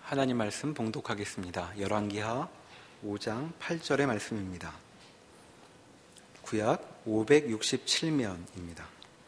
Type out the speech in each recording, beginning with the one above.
하나님 말씀 봉독하겠습니다. 열왕기하 5장 8절의 말씀입니다. 구약 567면입니다.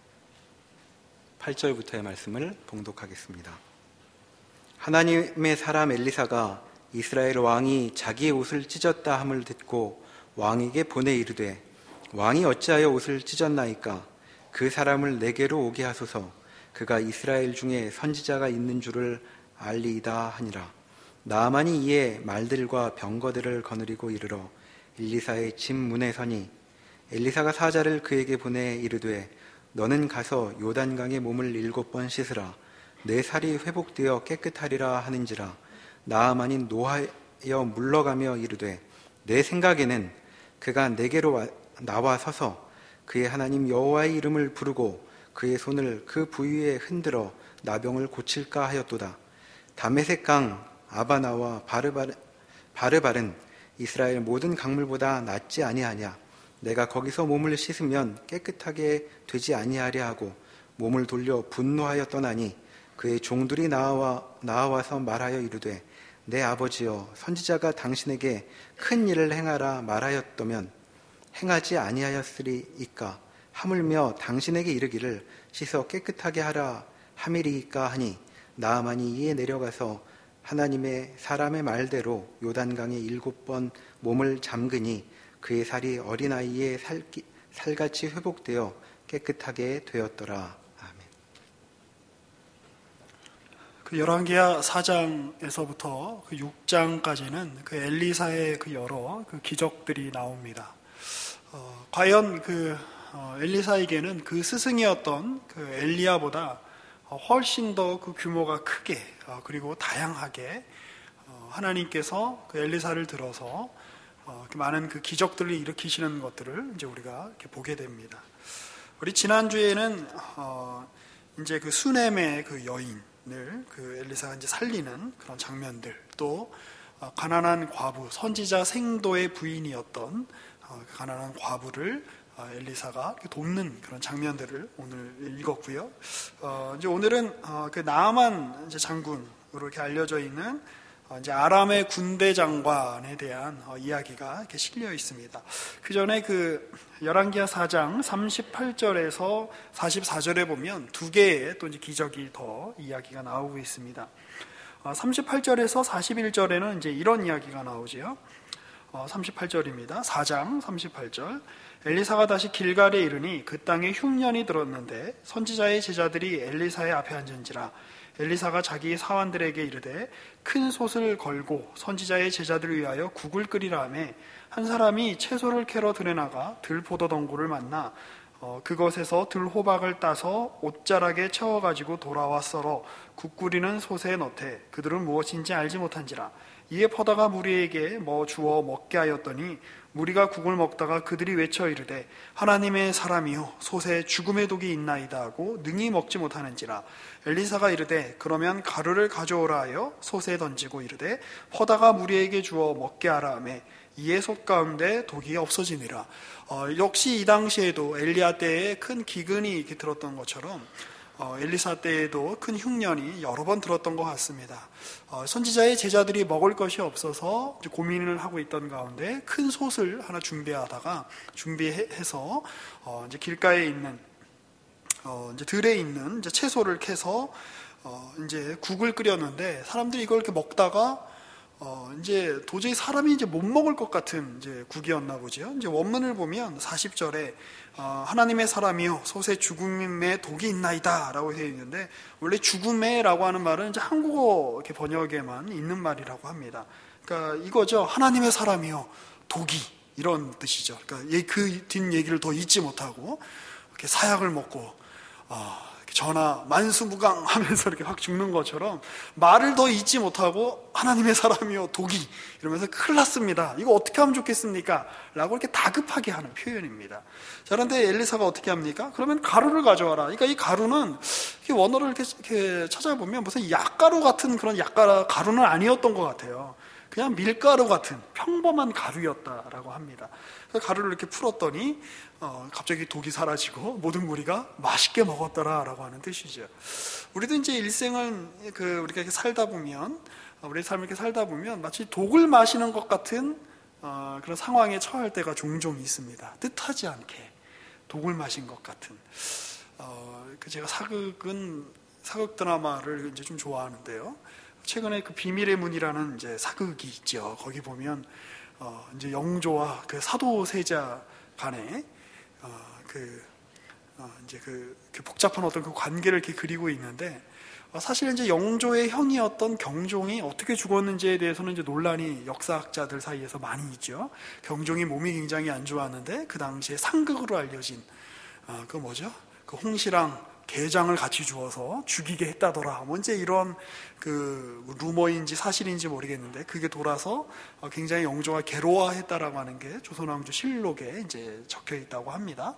8절부터의 말씀을 봉독하겠습니다. 하나님의 사람 엘리사가 이스라엘 왕이 자기의 옷을 찢었다 함을 듣고 왕에게 보내 이르되, 왕이 어찌하여 옷을 찢었나이까? 그 사람을 내게로 오게 하소서. 그가 이스라엘 중에 선지자가 있는 줄을 알리이다 하니라. 나아만이 이에 말들과 병거들을 거느리고 이르러 엘리사의 집 문에 서니, 엘리사가 사자를 그에게 보내 이르되, 너는 가서 요단강에 몸을 7번 씻으라. 내 살이 회복되어 깨끗하리라 하는지라. 나아만이 노하여 물러가며 이르되, 내 생각에는 그가 내게로 나와 서서 그의 하나님 여호와의 이름을 부르고 그의 손을 그 부위에 흔들어 나병을 고칠까 하였도다. 다메섹 강 아바나와 바르발은 이스라엘 모든 강물보다 낫지 아니하냐? 내가 거기서 몸을 씻으면 깨끗하게 되지 아니하랴 하고 몸을 돌려 분노하여 떠나니, 그의 종들이 나와서 말하여 이르되, 내 아버지여, 선지자가 당신에게 큰 일을 행하라 말하였다면 행하지 아니하였으리이까? 하물며 당신에게 이르기를 씻어 깨끗하게 하라 함이리이까 하니, 나아만이 이에 내려가서 하나님의 사람의 말대로 요단강에 7번 몸을 잠그니 그의 살이 어린아이의 살같이 회복되어 깨끗하게 되었더라. 아멘. 그 열왕기하 4장에서부터 그 6장까지는 그 엘리사의 그 여러 그 기적들이 나옵니다. 과연 엘리사에게는 그 스승이었던 그 엘리야보다 훨씬 더 그 규모가 크게 그리고 다양하게 하나님께서 그 엘리사를 들어서 많은 그 기적들을 일으키시는 것들을 이제 우리가 이렇게 보게 됩니다. 우리 지난주에는 이제 그 수넴의 그 여인을 그 엘리사가 이제 살리는 그런 장면들, 또 가난한 과부, 선지자 생도의 부인이었던 가난한 과부를 엘리사가 돕는 그런 장면들을 오늘 읽었고요. 이제 오늘은 그 나아만 이제 장군으로 이렇게 알려져 있는 이제 아람의 군대 장관에 대한 이야기가 이렇게 실려 있습니다. 그 전에 그 열왕기하 4장 38절에서 44절에 보면 두 개의 또 이제 기적이 더 이야기가 나오고 있습니다. 38절에서 41절에는 이제 이런 이야기가 나오지요. 38절입니다. 4장 38절. 엘리사가 다시 길갈에 이르니 그 땅에 흉년이 들었는데 선지자의 제자들이 엘리사의 앞에 앉은지라. 엘리사가 자기 사환들에게 이르되, 큰 솥을 걸고 선지자의 제자들을 위하여 국을 끓이라 하매, 한 사람이 채소를 캐러 들에 나가 들포도덩굴을 만나 그것에서 들호박을 따서 옷자락에 채워가지고 돌아와 썰어 국 끓이는 솥에 넣되 그들은 무엇인지 알지 못한지라. 이에 퍼다가 무리에게 주어 먹게 하였더니 무리가 국을 먹다가 그들이 외쳐 이르되, 하나님의 사람이요 솥에 죽음의 독이 있나이다 하고 능히 먹지 못하는지라. 엘리사가 이르되, 그러면 가루를 가져오라 하여 솥에 던지고 이르되, 퍼다가 무리에게 주어 먹게 하라 하매 이에 솥 가운데 독이 없어지니라. 역시 이 당시에도 엘리야 때에 큰 기근이 이렇게 들었던 것처럼 엘리사 때에도 큰 흉년이 여러 번 들었던 것 같습니다. 선지자의 제자들이 먹을 것이 없어서 고민을 하고 있던 가운데 큰 솥을 하나 준비해서 이제 길가에 있는 이제 들에 있는 이제 채소를 캐서 이제 국을 끓였는데, 사람들이 이걸 이렇게 먹다가 이제 도저히 사람이 이제 못 먹을 것 같은 이제 국이었나 보죠. 이제 원문을 보면 40절에 하나님의 사람이요 솥에 죽음의 독이 있나이다 라고 되어 있는데, 원래 죽음의라고 하는 말은 이제 한국어 이렇게 번역에만 있는 말이라고 합니다. 그러니까 이거죠. 하나님의 사람이요 독이, 이런 뜻이죠. 그러니까 그 뒷 얘기를 더 잊지 못하고 이렇게 사약을 먹고 전하 만수무강 하면서 이렇게 확 죽는 것처럼 말을 더 잊지 못하고 하나님의 사람이요 독이, 이러면서 큰일 났습니다, 이거 어떻게 하면 좋겠습니까? 라고 이렇게 다급하게 하는 표현입니다. 자, 그런데 엘리사가 어떻게 합니까? 그러면 가루를 가져와라. 그러니까 이 가루는 원어를 이렇게 찾아보면 무슨 약가루 같은 그런 가루는 아니었던 것 같아요. 그냥 밀가루 같은 평범한 가루였다라고 합니다. 가루를 이렇게 풀었더니 갑자기 독이 사라지고 모든 무리가 맛있게 먹었더라라고 하는 뜻이죠. 우리도 이제 일생을 우리가 이렇게 살다 보면, 우리의 삶을 이렇게 살다 보면 마치 독을 마시는 것 같은 그런 상황에 처할 때가 종종 있습니다. 뜻하지 않게 독을 마신 것 같은. 제가 사극 드라마를 이제 좀 좋아하는데요. 최근에 그 비밀의 문이라는 이제 사극이 있죠. 거기 보면 이제 영조와 그 사도세자 간에 이제 그 복잡한 어떤 그 관계를 이렇게 그리고 있는데, 사실 이제 영조의 형이었던 경종이 어떻게 죽었는지에 대해서는 이제 논란이 역사학자들 사이에서 많이 있죠. 경종이 몸이 굉장히 안 좋았는데 그 당시에 상극으로 알려진 그 홍시랑 게장을 같이 주어서 죽이게 했다더라. 뭔지 이런 루머인지 사실인지 모르겠는데 그게 돌아서 굉장히 영조가 괴로워했다라고 하는 게 조선왕조 실록에 이제 적혀 있다고 합니다.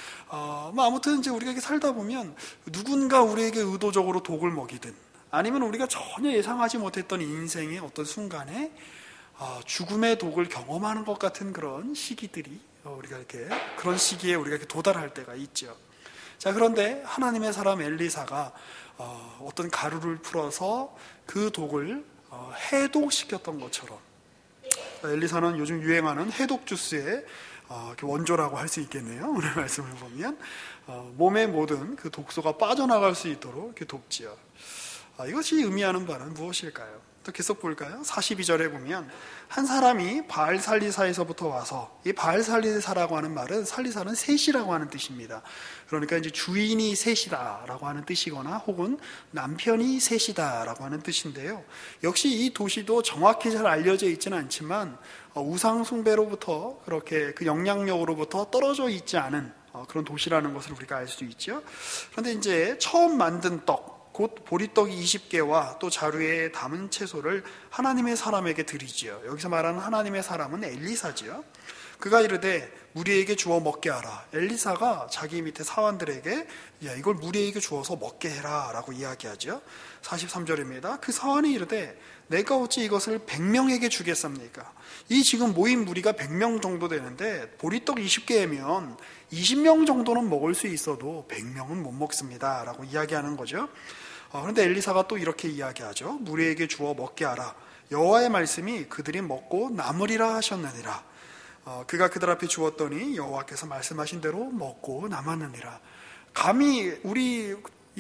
아무튼 이제 우리가 이렇게 살다 보면 누군가 우리에게 의도적으로 독을 먹이든 아니면 우리가 전혀 예상하지 못했던 인생의 어떤 순간에 죽음의 독을 경험하는 것 같은 그런 시기들이 그런 시기에 우리가 이렇게 도달할 때가 있죠. 자, 그런데 하나님의 사람 엘리사가 어떤 가루를 풀어서 그 독을 해독시켰던 것처럼, 엘리사는 요즘 유행하는 해독 주스의 원조라고 할 수 있겠네요. 오늘 말씀을 보면 몸의 모든 그 독소가 빠져나갈 수 있도록 이렇게 돕지요. 이것이 의미하는 바는 무엇일까요? 또 계속 볼까요? 42절에 보면 한 사람이 바알살리사에서부터 와서, 이 바알살리사라고 하는 말은, 살리사는 셋이라고 하는 뜻입니다. 그러니까 이제 주인이 셋이다라고 하는 뜻이거나 혹은 남편이 셋이다라고 하는 뜻인데요. 역시 이 도시도 정확히 잘 알려져 있지는 않지만 우상 숭배로부터 그렇게 그 영향력으로부터 떨어져 있지 않은 그런 도시라는 것을 우리가 알 수 있죠. 그런데 이제 처음 만든 떡, 곧 보리떡이 20개와 또 자루에 담은 채소를 하나님의 사람에게 드리지요. 여기서 말하는 하나님의 사람은 엘리사지요. 그가 이르되 무리에게 주어 먹게 하라. 엘리사가 자기 밑에 사환들에게 이걸 무리에게 주어서 먹게 해라 라고 이야기하죠. 43절입니다. 그 사환이 이르되 내가 어찌 이것을 100명에게 주겠습니까? 이 지금 모인 무리가 100명 정도 되는데 보리떡 20개면 20명 정도는 먹을 수 있어도 100명은 못 먹습니다 라고 이야기하는 거죠. 그런데 엘리사가 또 이렇게 이야기하죠. 무리에게 주어 먹게 하라. 여호와의 말씀이 그들이 먹고 남으리라 하셨느니라. 그가 그들 앞에 주었더니 여호와께서 말씀하신 대로 먹고 남았느니라. 감히 우리의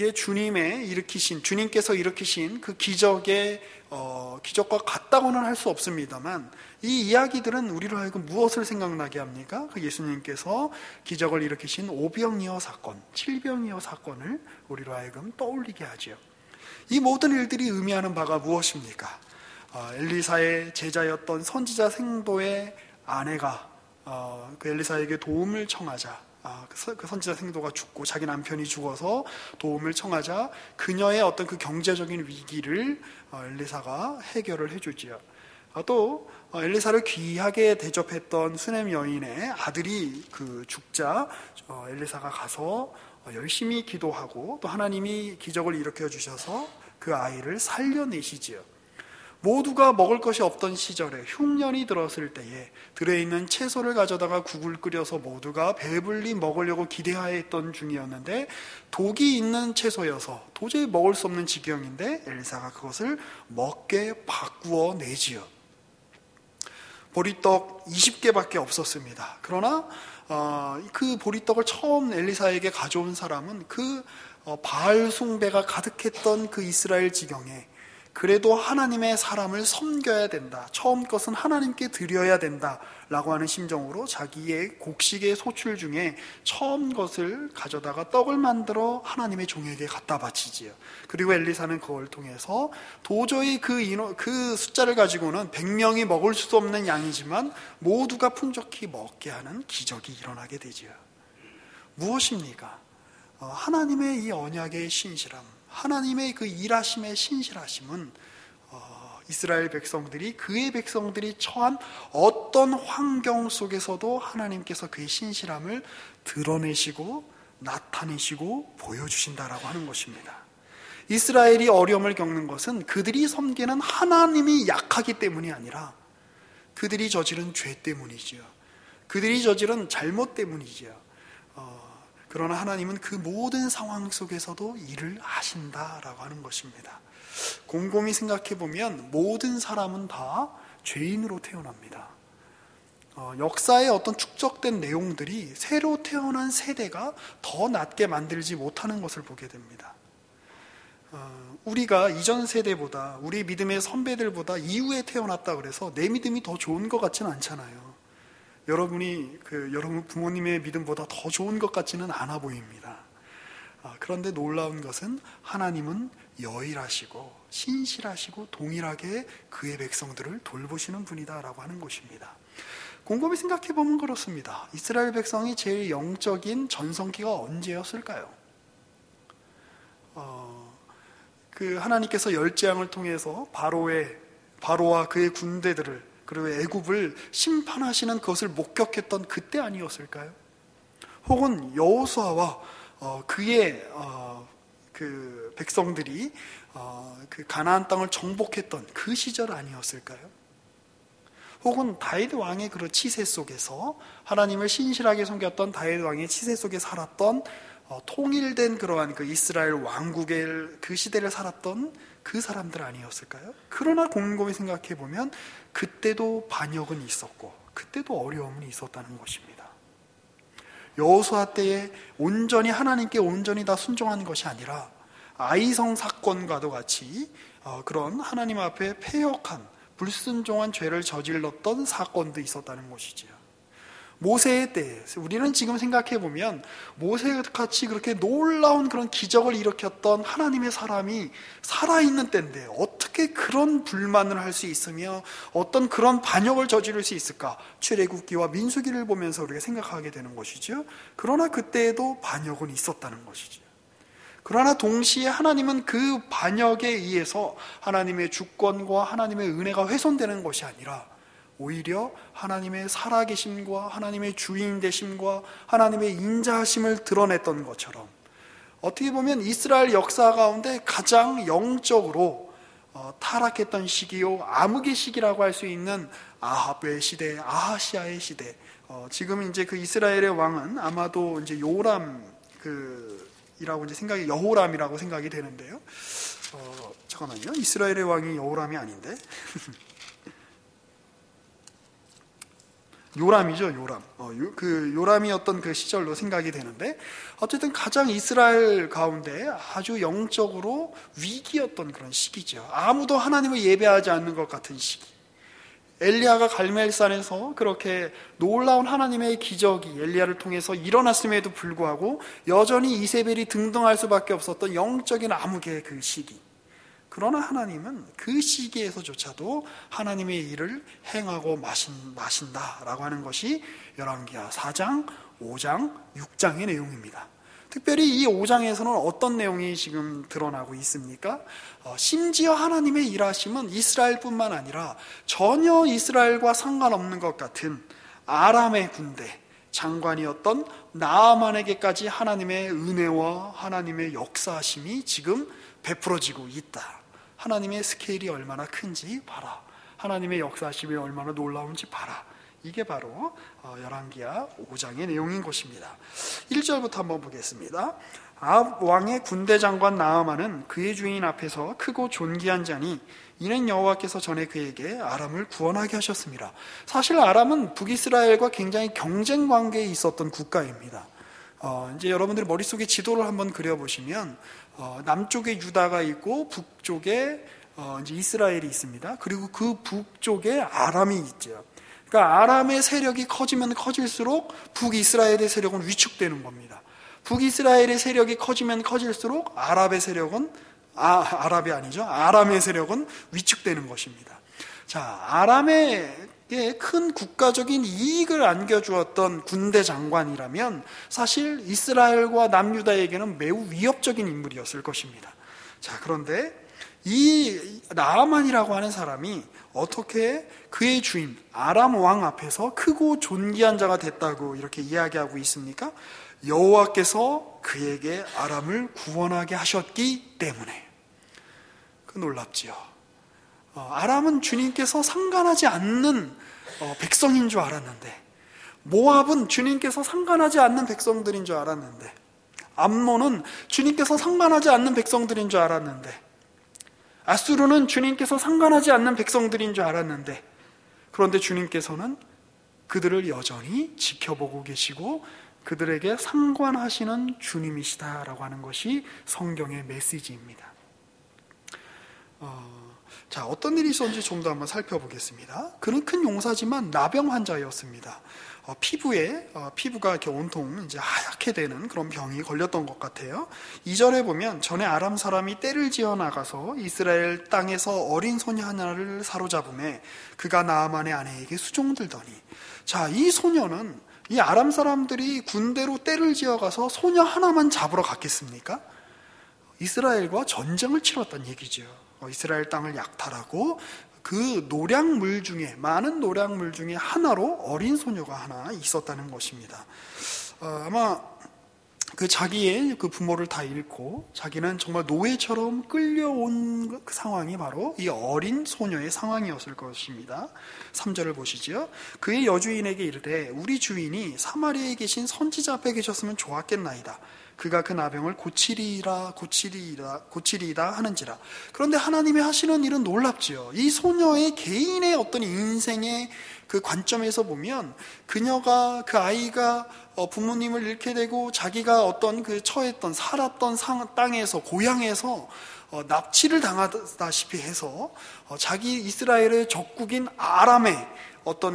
주님께서 일으키신 그 기적과 같다고는 할 수 없습니다만, 이 이야기들은 우리로 하여금 무엇을 생각나게 합니까? 그 예수님께서 기적을 일으키신 오병이어 사건, 칠병이어 사건을 우리로 하여금 떠올리게 하죠. 이 모든 일들이 의미하는 바가 무엇입니까? 엘리사의 제자였던 선지자 생도의 아내가 그 엘리사에게 도움을 청하자, 그 선지자 생도가 죽고 자기 남편이 죽어서 도움을 청하자 그녀의 어떤 그 경제적인 위기를 엘리사가 해결을 해주지요. 또 엘리사를 귀하게 대접했던 수넴 여인의 아들이 죽자 엘리사가 가서 열심히 기도하고 또 하나님이 기적을 일으켜 주셔서 그 아이를 살려내시지요. 모두가 먹을 것이 없던 시절에 흉년이 들었을 때에 들어있는 채소를 가져다가 국을 끓여서 모두가 배불리 먹으려고 기대하였던 중이었는데 독이 있는 채소여서 도저히 먹을 수 없는 지경인데 엘리사가 그것을 먹게 바꾸어 내지요. 보리떡 20개밖에 없었습니다. 그러나 그 보리떡을 처음 엘리사에게 가져온 사람은 그 바알 숭배가 가득했던 그 이스라엘 지경에 그래도 하나님의 사람을 섬겨야 된다, 처음 것은 하나님께 드려야 된다 라고 하는 심정으로 자기의 곡식의 소출 중에 처음 것을 가져다가 떡을 만들어 하나님의 종에게 갖다 바치지요. 그리고 엘리사는 그걸 통해서 도저히 그 숫자를 가지고는 100명이 먹을 수 없는 양이지만 모두가 풍족히 먹게 하는 기적이 일어나게 되지요. 무엇입니까? 하나님의 이 언약의 신실함, 하나님의 그 일하심의 신실하심은 이스라엘 백성들이, 그의 백성들이 처한 어떤 환경 속에서도 하나님께서 그의 신실함을 드러내시고 나타내시고 보여주신다라고 하는 것입니다. 이스라엘이 어려움을 겪는 것은 그들이 섬기는 하나님이 약하기 때문이 아니라 그들이 저지른 죄 때문이지요. 그들이 저지른 잘못 때문이지요. 그러나 하나님은 그 모든 상황 속에서도 일을 하신다라고 하는 것입니다. 곰곰이 생각해 보면 모든 사람은 다 죄인으로 태어납니다. 역사의 어떤 축적된 내용들이 새로 태어난 세대가 더 낫게 만들지 못하는 것을 보게 됩니다. 우리가 이전 세대보다, 우리 믿음의 선배들보다 이후에 태어났다 그래서 내 믿음이 더 좋은 것 같지는 않잖아요. 여러분 부모님의 믿음보다 더 좋은 것 같지는 않아 보입니다. 그런데 놀라운 것은 하나님은 여일하시고 신실하시고 동일하게 그의 백성들을 돌보시는 분이다라고 하는 것입니다. 곰곰이 생각해 보면 그렇습니다. 이스라엘 백성이 제일 영적인 전성기가 언제였을까요? 하나님께서 열재앙을 통해서 바로와 그의 군대들을, 그리고 애굽을 심판하시는 그것을 목격했던 그때 아니었을까요? 혹은 여호수아와 그의 그 백성들이 그 가나안 땅을 정복했던 그 시절 아니었을까요? 혹은 다윗 왕의 그런 치세 속에서 하나님을 신실하게 섬겼던 다윗 왕의 치세 속에 살았던 통일된 그러한 그 이스라엘 왕국의 그 시대를 살았던 그 사람들 아니었을까요? 그러나 곰곰이 생각해 보면 그때도 반역은 있었고 그때도 어려움은 있었다는 것입니다. 여호수아 때에 온전히 하나님께 온전히 다 순종한 것이 아니라 아이성 사건과도 같이 그런 하나님 앞에 패역한 불순종한 죄를 저질렀던 사건도 있었다는 것이지요. 모세의 때에 우리는 지금 생각해 보면 모세같이 그렇게 놀라운 그런 기적을 일으켰던 하나님의 사람이 살아있는 때인데 어떻게 그런 불만을 할 수 있으며 어떤 그런 반역을 저지를 수 있을까? 출애굽기와 민수기를 보면서 우리가 생각하게 되는 것이죠. 그러나 그때에도 반역은 있었다는 것이죠. 그러나 동시에 하나님은 그 반역에 의해서 하나님의 주권과 하나님의 은혜가 훼손되는 것이 아니라 오히려 하나님의 살아계심과 하나님의 주인 되심과 하나님의 인자하심을 드러냈던 것처럼 어떻게 보면 이스라엘 역사 가운데 가장 영적으로 타락했던 시기요, 암흑의 시기라고 할 수 있는 아합의 시대, 아하시아의 시대. 지금 이제 그 이스라엘의 왕은 아마도 이제 요람이라고 이제 여호람이라고 생각이 되는데요. 잠깐만요. 이스라엘의 왕이 여호람이 아닌데. 요람이죠, 요람. 요람이었던 그 시절로 생각이 되는데, 어쨌든 가장 이스라엘 가운데 아주 영적으로 위기였던 그런 시기죠. 아무도 하나님을 예배하지 않는 것 같은 시기. 엘리야가 갈멜산에서 그렇게 놀라운 하나님의 기적이 엘리야를 통해서 일어났음에도 불구하고 여전히 이세벨이 등등할 수밖에 없었던 영적인 암흑의 그 시기. 그러나 하나님은 그 시기에서조차도 하나님의 일을 행하고 마신다라고 하는 것이 열왕기하 4장, 5장, 6장의 내용입니다. 특별히 이 5장에서는 어떤 내용이 지금 드러나고 있습니까? 심지어 하나님의 일하심은 이스라엘뿐만 아니라 전혀 이스라엘과 상관없는 것 같은 아람의 군대 장관이었던 나아만에게까지 하나님의 은혜와 하나님의 역사하심이 지금 베풀어지고 있다. 하나님의 스케일이 얼마나 큰지 봐라. 하나님의 역사하심이 얼마나 놀라운지 봐라. 이게 바로 열왕기하 5장의 내용인 것입니다. 1절부터 한번 보겠습니다. 아합 왕의 군대 장관 나아만은 그의 주인 앞에서 크고 존귀한 자니 이는 여호와께서 전에 그에게 아람을 구원하게 하셨습니다. 사실 아람은 북이스라엘과 굉장히 경쟁 관계에 있었던 국가입니다. 이제 여러분들이 머릿속에 지도를 한번 그려보시면 남쪽에 유다가 있고 북쪽에 이제 이스라엘이 있습니다. 그리고 그 북쪽에 아람이 있죠. 그러니까 아람의 세력이 커지면 커질수록 북이스라엘의 세력은 위축되는 겁니다. 북이스라엘의 세력이 커지면 커질수록 아람의 세력은 위축되는 것입니다. 자, 아람에게 큰 국가적인 이익을 안겨주었던 군대 장관이라면 사실 이스라엘과 남유다에게는 매우 위협적인 인물이었을 것입니다. 자, 그런데 이 나아만이라고 하는 사람이 어떻게 그의 주인 아람 왕 앞에서 크고 존귀한 자가 됐다고 이렇게 이야기하고 있습니까? 여호와께서 그에게 아람을 구원하게 하셨기 때문에. 그 놀랍지요. 아람은 주님께서 상관하지 않는 백성인 줄 알았는데, 모압은 주님께서 상관하지 않는 백성들인 줄 알았는데, 암몬은 주님께서 상관하지 않는 백성들인 줄 알았는데, 아수르는 주님께서 상관하지 않는 백성들인 줄 알았는데, 그런데 주님께서는 그들을 여전히 지켜보고 계시고 그들에게 상관하시는 주님이시다라고 하는 것이 성경의 메시지입니다. 자, 어떤 일이 있었는지 좀 더 한번 살펴보겠습니다. 그는 큰 용사지만 나병 환자였습니다. 피부가 이렇게 온통 이제 하얗게 되는 그런 병이 걸렸던 것 같아요. 2절에 보면 전에 아람 사람이 떼를 지어 나가서 이스라엘 땅에서 어린 소녀 하나를 사로잡음에 그가 나아만의 아내에게 수종들더니, 자, 이 소녀는 이 아람 사람들이 군대로 떼를 지어가서 소녀 하나만 잡으러 갔겠습니까? 이스라엘과 전쟁을 치렀다는 얘기죠. 이스라엘 땅을 약탈하고 그 노량물 중에, 많은 노량물 중에 하나로 어린 소녀가 하나 있었다는 것입니다. 아마 그 자기의 그 부모를 다 잃고 자기는 정말 노예처럼 끌려온 그 상황이 바로 이 어린 소녀의 상황이었을 것입니다. 3절을 보시죠. 그의 여주인에게 이르되 우리 주인이 사마리아에 계신 선지자 앞에 계셨으면 좋았겠나이다. 그가 그 나병을 고치리이다 하는지라. 그런데 하나님이 하시는 일은 놀랍지요. 이 소녀의 개인의 어떤 인생의 그 관점에서 보면 그녀가, 그 아이가 부모님을 잃게 되고 자기가 어떤 그 처했던, 살았던 땅에서, 고향에서 납치를 당하다시피 해서 자기 이스라엘의 적국인 아람의 어떤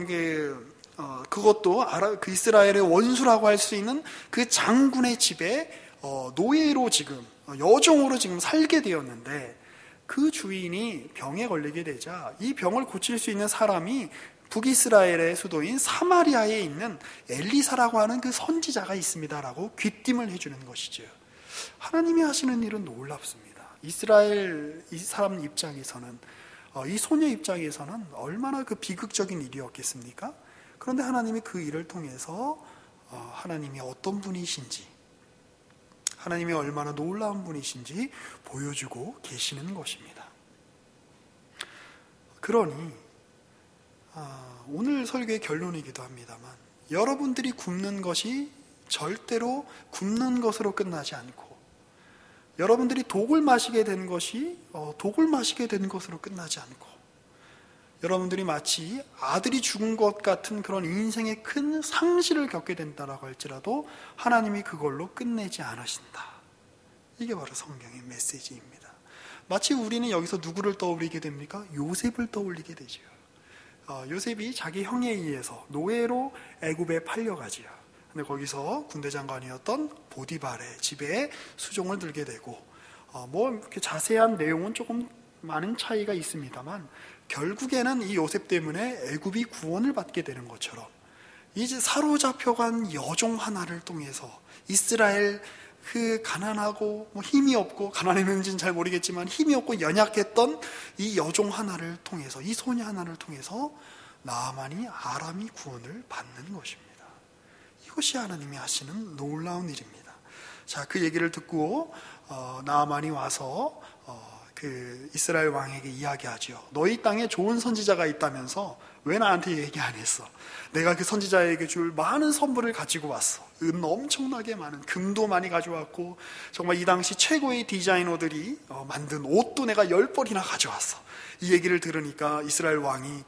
그것도 그 이스라엘의 원수라고 할 수 있는 그 장군의 집에 노예로 지금, 여종으로 지금 살게 되었는데, 그 주인이 병에 걸리게 되자 이 병을 고칠 수 있는 사람이 북이스라엘의 수도인 사마리아에 있는 엘리사라고 하는 그 선지자가 있습니다라고 귀띔을 해주는 것이죠. 하나님이 하시는 일은 놀랍습니다. 이스라엘 이 사람 입장에서는, 이 소녀 입장에서는 얼마나 그 비극적인 일이었겠습니까? 그런데 하나님이 그 일을 통해서 하나님이 어떤 분이신지, 하나님이 얼마나 놀라운 분이신지 보여주고 계시는 것입니다. 그러니 오늘 설교의 결론이기도 합니다만, 여러분들이 굶는 것이 절대로 굶는 것으로 끝나지 않고, 여러분들이 독을 마시게 된 것이 독을 마시게 된 것으로 끝나지 않고, 여러분들이 마치 아들이 죽은 것 같은 그런 인생의 큰 상실을 겪게 된다라고 할지라도 하나님이 그걸로 끝내지 않으신다. 이게 바로 성경의 메시지입니다. 마치 우리는 여기서 누구를 떠올리게 됩니까? 요셉을 떠올리게 되죠. 요셉이 자기 형에 의해서 노예로 애굽에 팔려가지요. 근데 거기서 군대 장관이었던 보디발의 집에 수종을 들게 되고, 이렇게 자세한 내용은 조금 많은 차이가 있습니다만, 결국에는 이 요셉 때문에 애굽이 구원을 받게 되는 것처럼 이제 사로잡혀간 여종 하나를 통해서 이스라엘 그 가난하고 힘이 없고, 가난했는지는 잘 모르겠지만 힘이 없고 연약했던 이 여종 하나를 통해서, 이 소녀 하나를 통해서 나아만이 아람이 구원을 받는 것입니다. 이것이 하나님이 하시는 놀라운 일입니다. 자, 그 얘기를 듣고 나아만이 와서 그 이스라엘 왕에게 이야기하죠. 너희 땅에 좋은 선지자가 있다면서 왜 나한테 얘기 안 했어? 내가 그 선지자에게 줄 많은 선물을 가지고 왔어. 은 엄청나게 많은, 금도 많이 가져왔고, 정말 이 당시 최고의 디자이너들이 만든 옷도 내가 10벌이나 가져왔어. 이 얘기를 들으니까 이스라엘 왕이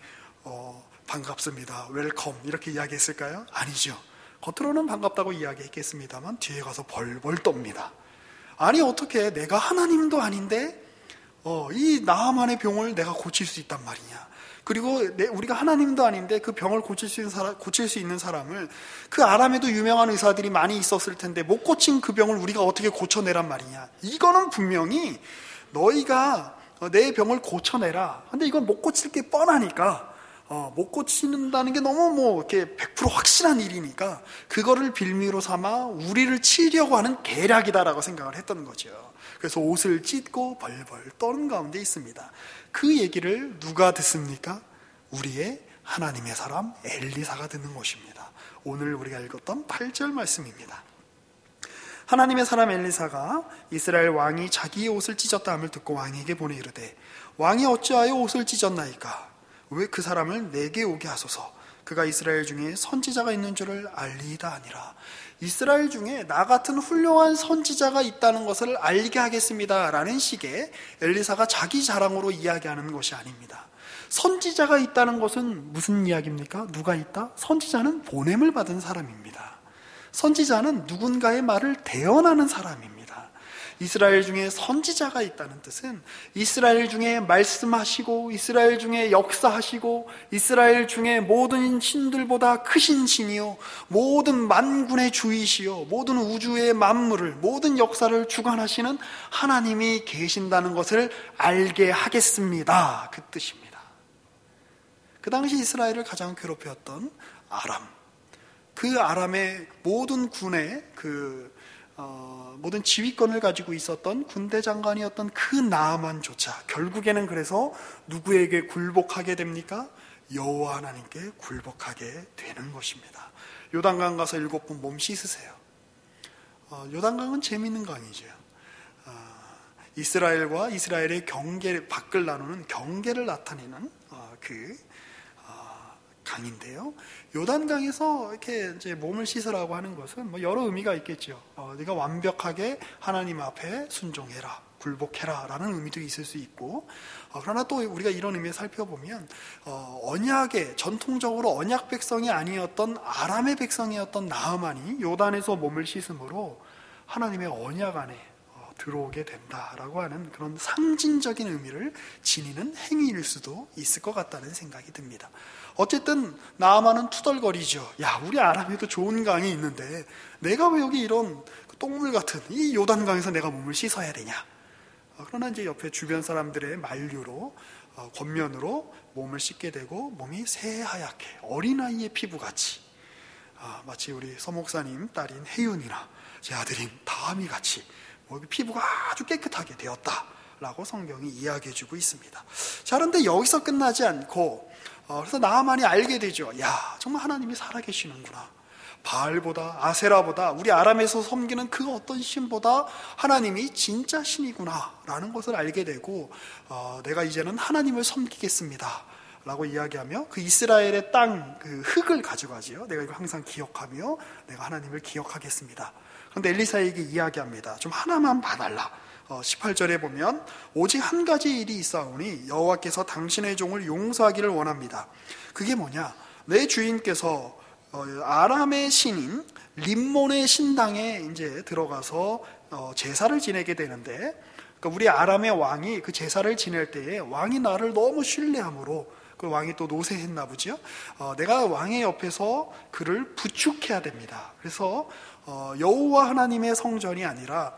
반갑습니다, 웰컴 이렇게 이야기했을까요? 아니죠. 겉으로는 반갑다고 이야기했겠습니다만 뒤에 가서 벌벌 떱니다. 아니, 어떻게 내가 하나님도 아닌데 이 나아만의 병을 내가 고칠 수 있단 말이냐. 그리고 우리가 하나님도 아닌데 그 병을 고칠 수 있는 사람을, 그 아람에도 유명한 의사들이 많이 있었을 텐데 못 고친 그 병을 우리가 어떻게 고쳐내란 말이냐. 이거는 분명히 너희가 내 병을 고쳐내라. 근데 이건 못 고칠 게 뻔하니까, 못 고친다는 게 너무 이렇게 100% 확실한 일이니까 그거를 빌미로 삼아 우리를 치려고 하는 계략이다라고 생각을 했던 거죠. 그래서 옷을 찢고 벌벌 떠는 가운데 있습니다. 그 얘기를 누가 듣습니까? 우리의 하나님의 사람 엘리사가 듣는 것입니다. 오늘 우리가 읽었던 8절 말씀입니다. 하나님의 사람 엘리사가 이스라엘 왕이 자기의 옷을 찢었다 함을 듣고 왕에게 보내 이르되 왕이 어찌하여 옷을 찢었나이까? 왜 그 사람을 내게 오게 하소서. 그가 이스라엘 중에 선지자가 있는 줄을 알리이다 하니라. 이스라엘 중에 나 같은 훌륭한 선지자가 있다는 것을 알게 하겠습니다 라는 식의 엘리사가 자기 자랑으로 이야기하는 것이 아닙니다. 선지자가 있다는 것은 무슨 이야기입니까? 누가 있다? 선지자는 보냄을 받은 사람입니다. 선지자는 누군가의 말을 대언하는 사람입니다. 이스라엘 중에 선지자가 있다는 뜻은 이스라엘 중에 말씀하시고 이스라엘 중에 역사하시고 이스라엘 중에 모든 신들보다 크신 신이요 모든 만군의 주이시요 모든 우주의 만물을 모든 역사를 주관하시는 하나님이 계신다는 것을 알게 하겠습니다. 그 뜻입니다. 그 당시 이스라엘을 가장 괴롭혔던 아람, 그 아람의 모든 군의 모든 지휘권을 가지고 있었던 군대 장관이었던 그 나아만조차 결국에는 그래서 누구에게 굴복하게 됩니까? 여호와 하나님께 굴복하게 되는 것입니다. 요단강 가서 7번 몸 씻으세요. 요단강은 재미있는 강이죠. 이스라엘과 이스라엘의 밖을 나누는 경계를 나타내는 강인데요. 요단강에서 이렇게 이제 몸을 씻으라고 하는 것은 뭐 여러 의미가 있겠죠. 네가 완벽하게 하나님 앞에 순종해라, 굴복해라 라는 의미도 있을 수 있고, 그러나 또 우리가 이런 의미에 살펴보면 언약의 전통적으로 언약 백성이 아니었던 아람의 백성이었던 나아만이 요단에서 몸을 씻음으로 하나님의 언약 안에 들어오게 된다라고 하는 그런 상징적인 의미를 지니는 행위일 수도 있을 것 같다는 생각이 듭니다. 어쨌든 나아만은 투덜거리죠. 야, 우리 아람에도 좋은 강이 있는데 내가 왜 여기 이런 똥물 같은 이 요단강에서 내가 몸을 씻어야 되냐. 그러나 이제 옆에 주변 사람들의 만류로 권면으로 몸을 씻게 되고 몸이 새하얗게 어린아이의 피부같이, 마치 우리 서목사님 딸인 혜윤이나 제 아들인 다함이 같이 피부가 아주 깨끗하게 되었다라고 성경이 이야기해주고 있습니다. 자, 그런데 여기서 끝나지 않고 그래서 나아만이 알게 되죠. 야, 정말 하나님이 살아계시는구나. 바알보다 아세라보다 우리 아람에서 섬기는 그 어떤 신보다 하나님이 진짜 신이구나 라는 것을 알게 되고 내가 이제는 하나님을 섬기겠습니다 라고 이야기하며 그 이스라엘의 땅 그 흙을 가져가지요. 내가 이거 항상 기억하며 내가 하나님을 기억하겠습니다. 그런데 엘리사에게 이야기합니다. 좀 하나만 봐달라. 18절에 보면 오직 한 가지 일이 있사오니 여호와께서 당신의 종을 용서하기를 원합니다. 그게 뭐냐? 내 주인께서 아람의 신인 림몬의 신당에 이제 들어가서 제사를 지내게 되는데, 그러니까 우리 아람의 왕이 그 제사를 지낼 때에 왕이 나를 너무 신뢰함으로 그 왕이 또 노쇠했나 보죠. 내가 왕의 옆에서 그를 부축해야 됩니다. 그래서 여호와 하나님의 성전이 아니라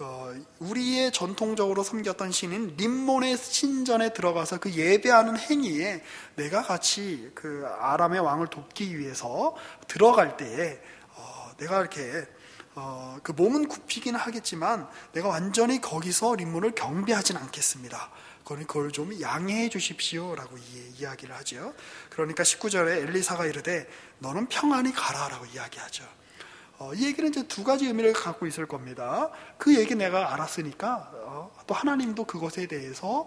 우리의 전통적으로 섬겼던 신인 림몬의 신전에 들어가서 그 예배하는 행위에 내가 같이 그 아람의 왕을 돕기 위해서 들어갈 때에 내가 이렇게 그 몸은 굽히긴 하겠지만 내가 완전히 거기서 림몬을 경배하진 않겠습니다. 그걸 좀 양해해 주십시오 라고 이야기를 하죠. 그러니까 19절에 엘리사가 이르되 너는 평안히 가라 라고 이야기하죠. 이 얘기는 이제 두 가지 의미를 갖고 있을 겁니다. 그 얘기 내가 알았으니까 또 하나님도 그것에 대해서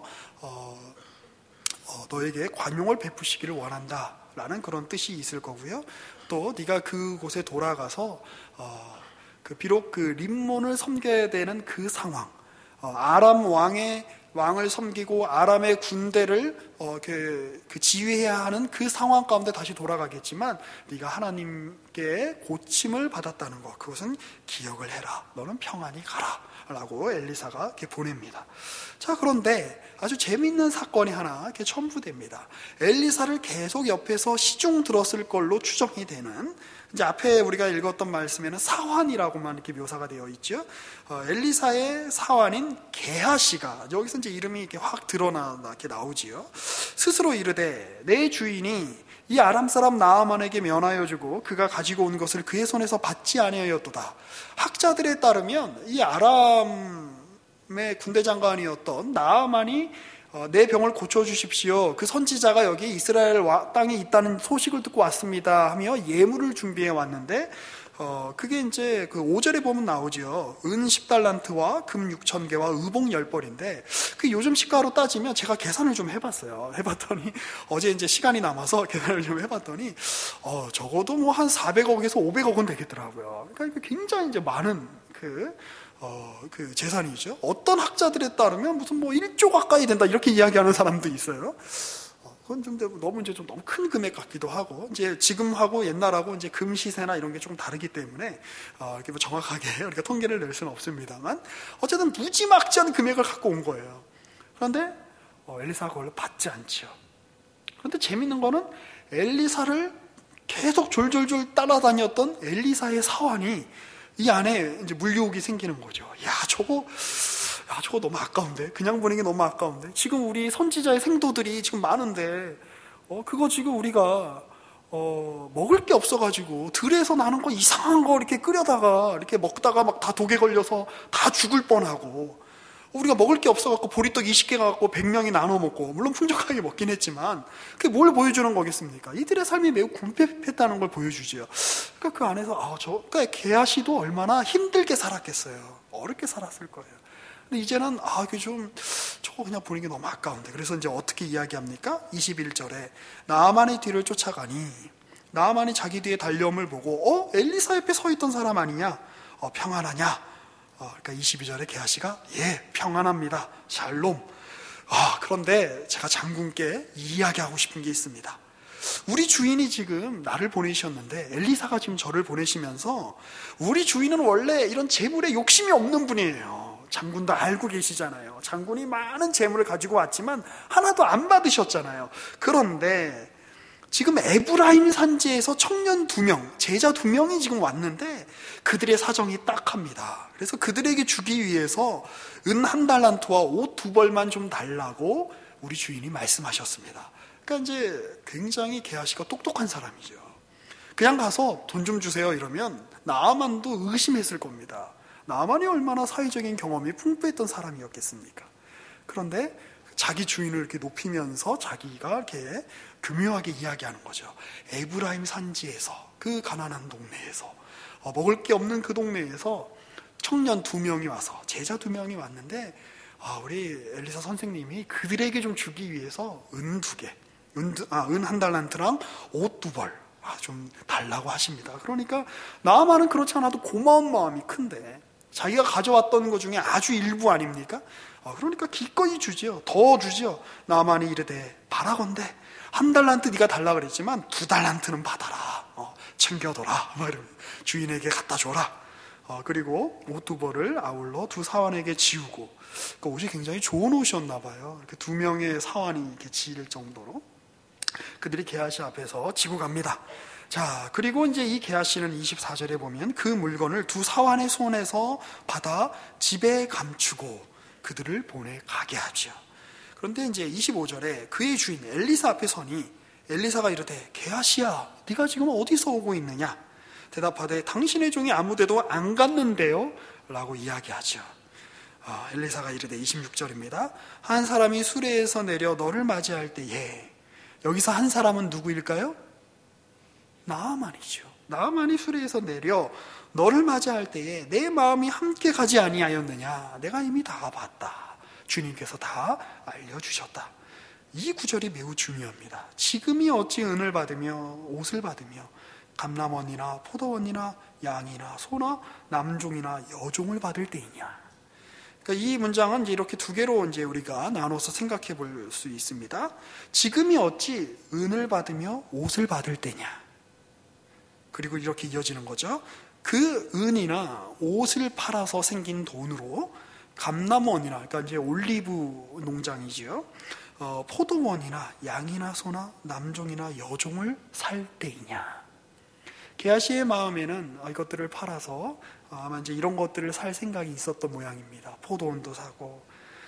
너에게 관용을 베푸시기를 원한다 라는 그런 뜻이 있을 거고요. 또 네가 그곳에 돌아가서 비록 그 림몬을 섬겨야 되는 그 상황, 아람 왕을 섬기고 아람의 군대를 그 지휘해야 하는 그 상황 가운데 다시 돌아가겠지만 네가 하나님께 고침을 받았다는 것, 그것은 기억을 해라. 너는 평안히 가라 라고 엘리사가 이렇게 보냅니다. 자, 그런데 아주 재미있는 사건이 하나 이렇게 첨부됩니다. 엘리사를 계속 옆에서 시중 들었을 걸로 추정이 되는, 이제 앞에 우리가 읽었던 말씀에는 사환이라고만 이렇게 묘사가 되어 있죠. 엘리사의 사환인 게하시가 여기서 이제 이름이 이렇게 확 이렇게 나오지요. 스스로 이르되 내 주인이 이 아람 사람 나아만에게 면하여 주고 그가 가지고 온 것을 그의 손에서 받지 아니하였도다. 학자들에 따르면 이 아람의 군대 장관이었던 나아만이 내 병을 고쳐주십시오. 그 선지자가 여기 이스라엘 땅에 있다는 소식을 듣고 왔습니다 하며 예물을 준비해 왔는데 그게 이제 그 5절에 보면 나오죠. 은 10달란트와 금 6,000개와 의복 10벌인데, 그 요즘 시가로 따지면 제가 계산을 좀 해봤어요. 해봤더니, 어제 이제 시간이 남아서 계산을 좀 해봤더니, 적어도 뭐 한 400억에서 500억은 되겠더라고요. 그러니까 굉장히 이제 많은 그 재산이죠. 어떤 학자들에 따르면 무슨 뭐 1조 가까이 된다, 이렇게 이야기하는 사람도 있어요. 그건 좀 너무 큰 금액 같기도 하고, 이제 지금하고 옛날하고 이제 금 시세나 이런 게 좀 다르기 때문에 이렇게 뭐 정확하게 우리가 통계를 낼 수는 없습니다만, 어쨌든 무지막지한 금액을 갖고 온 거예요. 그런데 엘리사가 그걸 받지 않죠. 그런데 재밌는 거는 엘리사를 계속 졸졸졸 따라다녔던 엘리사의 사환이 이 안에 이제 물려오기 생기는 거죠. 저거 너무 아까운데, 그냥 보는 게 너무 아까운데, 지금 우리 선지자의 생도들이 지금 많은데, 그거 지금 우리가 먹을 게 없어가지고 들에서 나는 거 이상한 거 이렇게 끓여다가 이렇게 먹다가 막 다 독에 걸려서 다 죽을 뻔하고, 우리가 먹을 게 없어갖고 보리떡 20개 갖고 100명이 나눠 먹고, 물론 풍족하게 먹긴 했지만, 그게 뭘 보여주는 거겠습니까? 이들의 삶이 매우 궁핍했다는 걸 보여주지요. 그러니까 그 안에서 그러니까 게하시도 얼마나 힘들게 살았겠어요. 어렵게 살았을 거예요. 근데 이제는 저거 그냥 보는 게 너무 아까운데, 그래서 이제 어떻게 이야기합니까? 21절에 나아만의 뒤를 쫓아가니, 나아만이 자기 뒤에 달려옴을 보고 엘리사 옆에 서 있던 사람 아니냐? 평안하냐? 그러니까 22절에 게하시가 평안합니다. 샬롬. 그런데 제가 장군께 이야기하고 싶은 게 있습니다. 우리 주인이 지금 나를 보내셨는데, 엘리사가 지금 저를 보내시면서, 우리 주인은 원래 이런 재물에 욕심이 없는 분이에요. 장군도 알고 계시잖아요. 장군이 많은 재물을 가지고 왔지만 하나도 안 받으셨잖아요. 그런데 지금 에브라임 산지에서 청년 2명, 제자 2명이 지금 왔는데 그들의 사정이 딱합니다. 그래서 그들에게 주기 위해서 은 1달란트와 옷 2벌만 좀 달라고 우리 주인이 말씀하셨습니다. 그러니까 이제 굉장히 게하시가 똑똑한 사람이죠. 그냥 가서 돈 좀 주세요 이러면 나아만도 의심했을 겁니다. 나아만이 얼마나 사회적인 경험이 풍부했던 사람이었겠습니까? 그런데 자기 주인을 이렇게 높이면서 자기가 이렇게 교묘하게 이야기하는 거죠. 에브라임 산지에서, 그 가난한 동네에서, 먹을 게 없는 그 동네에서 청년 2명이 와서, 제자 2명이 왔는데, 우리 엘리사 선생님이 그들에게 좀 주기 위해서 은 2개, 은 1달란트랑 옷 2벌 좀 달라고 하십니다. 그러니까 나아만은 그렇지 않아도 고마운 마음이 큰데, 자기가 가져왔던 것 중에 아주 일부 아닙니까? 그러니까 기꺼이 주지요. 더 주지요. 나아만이 이르되 바라건대 1달란트 네가 달라 그랬지만 2달란트는 받아라. 챙겨둬라. 주인에게 갖다 줘라. 그리고 옷 2벌을 아울러 2 사환에게 지우고, 그러니까 옷이 굉장히 좋은 옷이었나 봐요. 이렇게 2명의 사환이 이렇게 지일 정도로 그들이 게하시 앞에서 지고 갑니다. 자, 그리고 이제 이 게하시는 24절에 보면 그 물건을 2 사환의 손에서 받아 집에 감추고 그들을 보내 가게 하죠. 그런데 이제 25절에 그의 주인 엘리사 앞에 서니 엘리사가 이르되 게하시야, 네가 지금 어디서 오고 있느냐? 대답하되 당신의 종이 아무데도 안 갔는데요 라고 이야기하죠. 엘리사가 이르되 26절입니다. 한 사람이 수레에서 내려 너를 맞이할 때에, 여기서 한 사람은 누구일까요? 나아만이죠. 나아만이 수레에서 내려 너를 맞이할 때에 내 마음이 함께 가지 아니하였느냐? 내가 이미 다 봤다. 주님께서 다 알려주셨다. 이 구절이 매우 중요합니다. 지금이 어찌 은을 받으며 옷을 받으며 감람원이나 포도원이나 양이나 소나 남종이나 여종을 받을 때이냐? 그러니까 이 문장은 이제 이렇게 2개로 이제 우리가 나눠서 생각해 볼 수 있습니다. 지금이 어찌 은을 받으며 옷을 받을 때냐? 그리고 이렇게 이어지는 거죠. 그 은이나 옷을 팔아서 생긴 돈으로 감람원이나, 그러니까 이제 올리브 농장이죠. 포도원이나 양이나 소나 남종이나 여종을 살 때이냐? 게하시의 마음에는 이것들을 팔아서 아마 이제 이런 것들을 살 생각이 있었던 모양입니다. 포도원도 사고,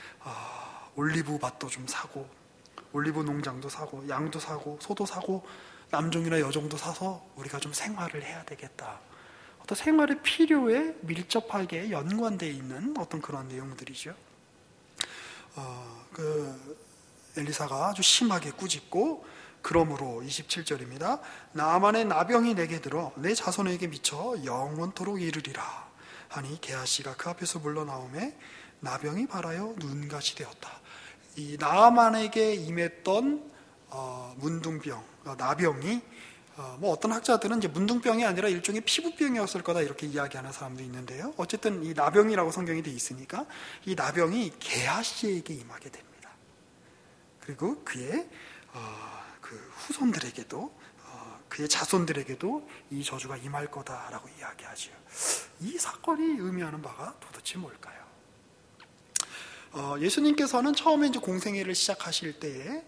올리브 밭도 좀 사고, 올리브 농장도 사고, 양도 사고, 소도 사고, 남종이나 여종도 사서 우리가 좀 생활을 해야 되겠다. 어떤 생활의 필요에 밀접하게 연관되어 있는 어떤 그런 내용들이죠. 엘리사가 아주 심하게 꾸짖고, 그러므로 27절입니다. 나만의 나병이 내게 들어 내 자손에게 미쳐 영원토록 이르리라 하니 게하시가 그 앞에서 물러나오매 나병이 발하여 눈같이 되었다. 이 나만에게 임했던 문둥병, 나병이 어떤 학자들은 이제 문둥병이 아니라 일종의 피부병이었을 거다 이렇게 이야기하는 사람도 있는데요. 어쨌든 이 나병이라고 성경이 돼 있으니까 이 나병이 게하시에게 임하게 됩니다. 그리고 그의 그 후손들에게도 그의 자손들에게도 이 저주가 임할 거다라고 이야기하죠. 이 사건이 의미하는 바가 도대체 뭘까요? 예수님께서는 처음에 이제 공생애를 시작하실 때에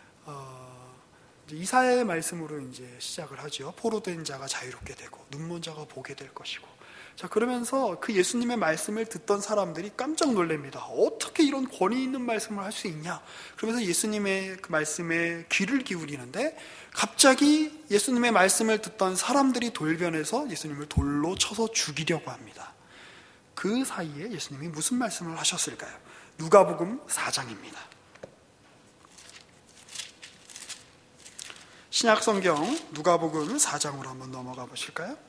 이사야의 말씀으로 이제 시작을 하죠. 포로된 자가 자유롭게 되고 눈먼 자가 보게 될 것이고. 자, 그러면서 그 예수님의 말씀을 듣던 사람들이 깜짝 놀랍니다. 어떻게 이런 권위 있는 말씀을 할 수 있냐? 그러면서 예수님의 그 말씀에 귀를 기울이는데 갑자기 예수님의 말씀을 듣던 사람들이 돌변해서 예수님을 돌로 쳐서 죽이려고 합니다. 그 사이에 예수님이 무슨 말씀을 하셨을까요? 누가복음 4장입니다. 신약성경 누가복음 4장으로 한번 넘어가 보실까요?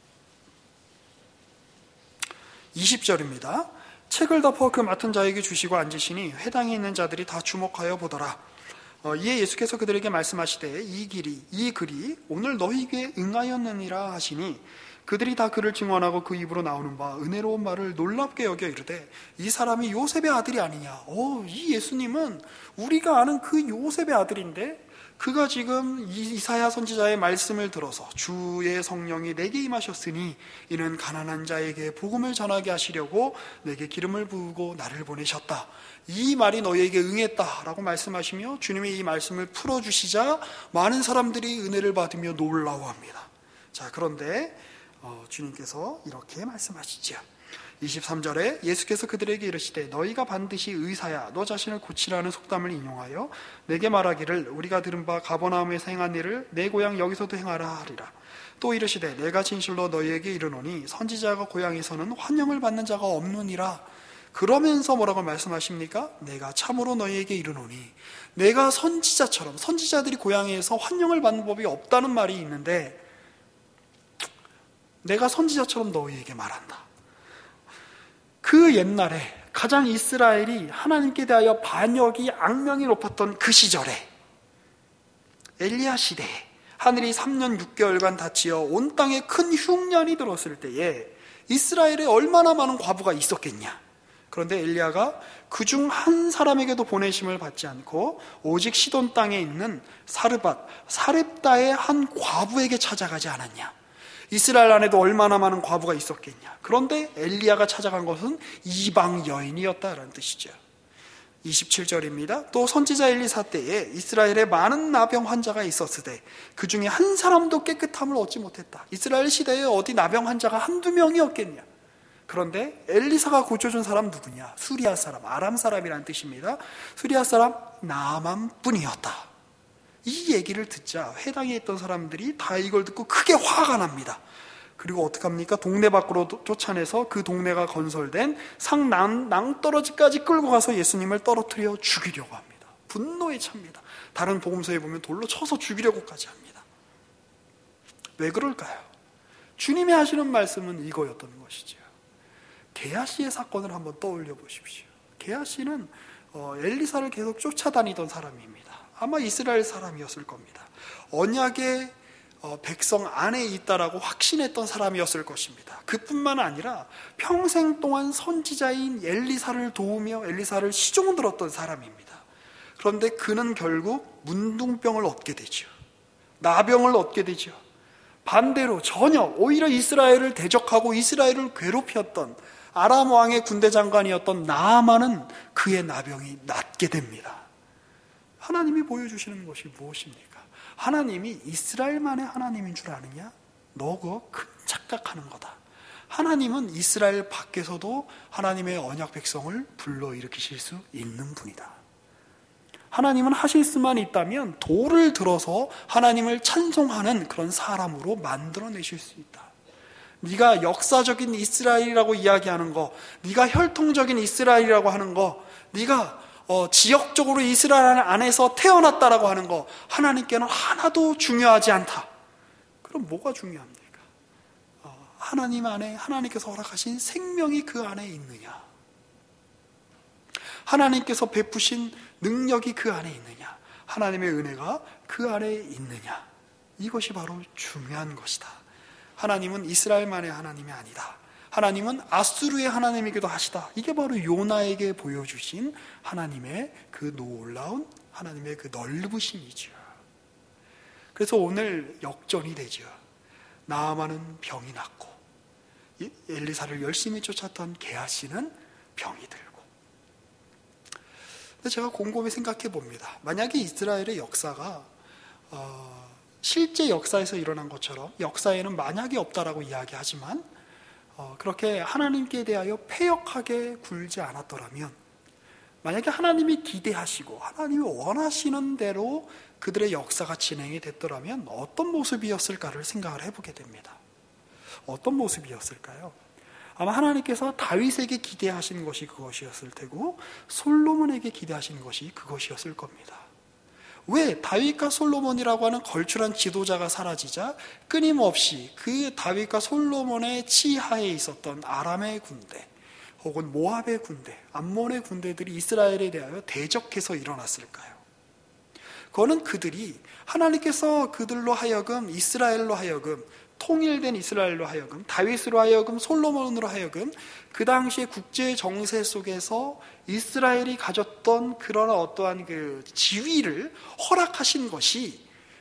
20절입니다. 책을 덮어 그 맡은 자에게 주시고 앉으시니 회당에 있는 자들이 다 주목하여 보더라. 이에 예수께서 그들에게 말씀하시되 이 글이 오늘 너희에게 응하였느니라 하시니 그들이 다 그를 증언하고 그 입으로 나오는 바 은혜로운 말을 놀랍게 여겨 이르되 이 사람이 요셉의 아들이 아니냐. 이 예수님은 우리가 아는 그 요셉의 아들인데 그가 지금 이사야 선지자의 말씀을 들어서 주의 성령이 내게 임하셨으니 이는 가난한 자에게 복음을 전하게 하시려고 내게 기름을 부으고 나를 보내셨다. 이 말이 너희에게 응했다라고 말씀하시며 주님이 이 말씀을 풀어주시자 많은 사람들이 은혜를 받으며 놀라워합니다. 자, 그런데 주님께서 이렇게 말씀하시죠. 23절에 예수께서 그들에게 이르시되 너희가 반드시 의사야 너 자신을 고치라는 속담을 인용하여 내게 말하기를 우리가 들은 바 가버나움에서 행한 일을 내 고향 여기서도 행하라 하리라. 또 이르시되 내가 진실로 너희에게 이르노니 선지자가 고향에서는 환영을 받는 자가 없느니라. 그러면서 뭐라고 말씀하십니까? 내가 참으로 너희에게 이르노니 내가 선지자처럼 선지자들이 고향에서 환영을 받는 법이 없다는 말이 있는데 내가 선지자처럼 너희에게 말한다. 그 옛날에 가장 이스라엘이 하나님께 대하여 반역이 악명이 높았던 그 시절에 엘리야 시대에 하늘이 3년 6개월간 닫히어 온 땅에 큰 흉년이 들었을 때에 이스라엘에 얼마나 많은 과부가 있었겠냐. 그런데 엘리야가 그중 한 사람에게도 보내심을 받지 않고 오직 시돈 땅에 있는 사렙다의 한 과부에게 찾아가지 않았냐. 이스라엘 안에도 얼마나 많은 과부가 있었겠냐. 그런데 엘리야가 찾아간 것은 이방 여인이었다라는 뜻이죠. 27절입니다. 또 선지자 엘리사 때에 이스라엘에 많은 나병 환자가 있었으되 그 중에 한 사람도 깨끗함을 얻지 못했다. 이스라엘 시대에 어디 나병 환자가 한두 명이었겠냐. 그런데 엘리사가 고쳐준 사람 누구냐? 수리아 사람, 아람 사람이라는 뜻입니다. 수리아 사람 나만뿐이었다. 이 얘기를 듣자 회당에 있던 사람들이 다 이걸 듣고 크게 화가 납니다. 그리고 어떡합니까? 동네 밖으로 쫓아내서 그 동네가 건설된 상 낭떠러지까지 끌고 가서 예수님을 떨어뜨려 죽이려고 합니다. 분노에 찹니다. 다른 복음서에 보면 돌로 쳐서 죽이려고까지 합니다. 왜 그럴까요? 주님이 하시는 말씀은 이거였던 것이죠. 게하시의 사건을 한번 떠올려 보십시오. 게하시는 엘리사를 계속 쫓아다니던 사람입니다. 아마 이스라엘 사람이었을 겁니다. 언약의 백성 안에 있다라고 확신했던 사람이었을 것입니다. 그뿐만 아니라 평생 동안 선지자인 엘리사를 도우며 엘리사를 시종 들었던 사람입니다. 그런데 그는 결국 문둥병을 얻게 되죠. 나병을 얻게 되죠. 반대로 전혀 오히려 이스라엘을 대적하고 이스라엘을 괴롭혔던 아람 왕의 군대 장관이었던 나아만은 그의 나병이 낫게 됩니다. 하나님이 보여주시는 것이 무엇입니까? 하나님이 이스라엘만의 하나님인 줄 아느냐? 너 그거 큰 착각하는 거다. 하나님은 이스라엘 밖에서도 하나님의 언약 백성을 불러일으키실 수 있는 분이다. 하나님은 하실 수만 있다면 돌을 들어서 하나님을 찬송하는 그런 사람으로 만들어내실 수 있다. 네가 역사적인 이스라엘이라고 이야기하는 거, 네가 혈통적인 이스라엘이라고 하는 거, 네가 지역적으로 이스라엘 안에서 태어났다라고 하는 거 하나님께는 하나도 중요하지 않다. 그럼 뭐가 중요합니까? 하나님 안에 하나님께서 허락하신 생명이 그 안에 있느냐, 하나님께서 베푸신 능력이 그 안에 있느냐, 하나님의 은혜가 그 안에 있느냐, 이것이 바로 중요한 것이다. 하나님은 이스라엘만의 하나님이 아니다. 하나님은 아수르의 하나님이기도 하시다. 이게 바로 요나에게 보여주신 하나님의 그 놀라운 하나님의 그 넓으심이죠. 그래서 오늘 역전이 되죠. 나아만은 병이 났고 엘리사를 열심히 쫓았던 게하시는 병이 들고. 근데 제가 곰곰이 생각해 봅니다. 만약에 이스라엘의 역사가 실제 역사에서 일어난 것처럼, 역사에는 만약이 없다라고 이야기하지만 그렇게 하나님께 대하여 패역하게 굴지 않았더라면, 만약에 하나님이 기대하시고 하나님이 원하시는 대로 그들의 역사가 진행이 됐더라면 어떤 모습이었을까를 생각을 해보게 됩니다. 어떤 모습이었을까요? 아마 하나님께서 다윗에게 기대하신 것이 그것이었을 테고 솔로몬에게 기대하신 것이 그것이었을 겁니다. 왜 다윗과 솔로몬이라고 하는 걸출한 지도자가 사라지자 끊임없이 그 다윗과 솔로몬의 치하에 있었던 아람의 군대 혹은 모압의 군대, 암몬의 군대들이 이스라엘에 대하여 대적해서 일어났을까요? 그거는 그들이 하나님께서 그들로 하여금, 이스라엘로 하여금, 통일된 이스라엘로 하여금, 다윗으로 하여금, 솔로몬으로 하여금 그 당시의 국제 정세 속에서 이스라엘이 가졌던 그런 어떠한 그 지위를 허락하신 것이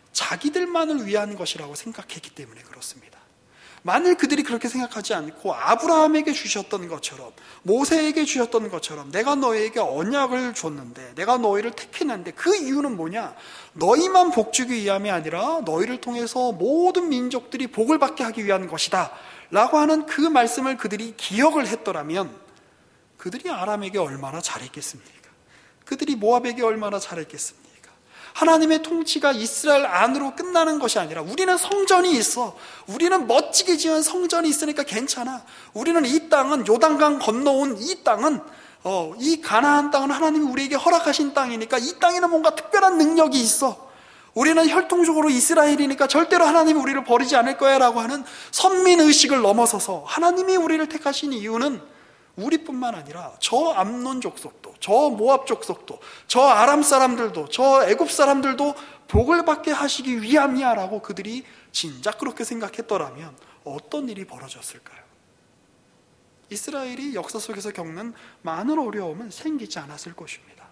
자기들만을 위한 것이라고 생각했기 때문에 그렇습니다. 만일 그들이 그렇게 생각하지 않고 아브라함에게 주셨던 것처럼, 모세에게 주셨던 것처럼 내가 너희에게 언약을 줬는데, 내가 너희를 택했는데 그 이유는 뭐냐? 너희만 복주기 위함이 아니라 너희를 통해서 모든 민족들이 복을 받게 하기 위한 것이다 라고 하는 그 말씀을 그들이 기억을 했더라면 그들이 아람에게 얼마나 잘했겠습니까? 그들이 모압에게 얼마나 잘했겠습니까? 하나님의 통치가 이스라엘 안으로 끝나는 것이 아니라, 우리는 성전이 있어, 우리는 멋지게 지은 성전이 있으니까 괜찮아, 우리는 이 땅은 요단강 건너온 이 땅은 이 가나안 땅은 하나님이 우리에게 허락하신 땅이니까 이 땅에는 뭔가 특별한 능력이 있어, 우리는 혈통적으로 이스라엘이니까 절대로 하나님이 우리를 버리지 않을 거야 라고 하는 선민의식을 넘어서서 하나님이 우리를 택하신 이유는 우리뿐만 아니라 저 암논 족속도, 저 모압 족속도, 저 아람 사람들도, 저 애굽 사람들도 복을 받게 하시기 위함이야 라고 그들이 진작 그렇게 생각했더라면 어떤 일이 벌어졌을까요? 이스라엘이 역사 속에서 겪는 많은 어려움은 생기지 않았을 것입니다.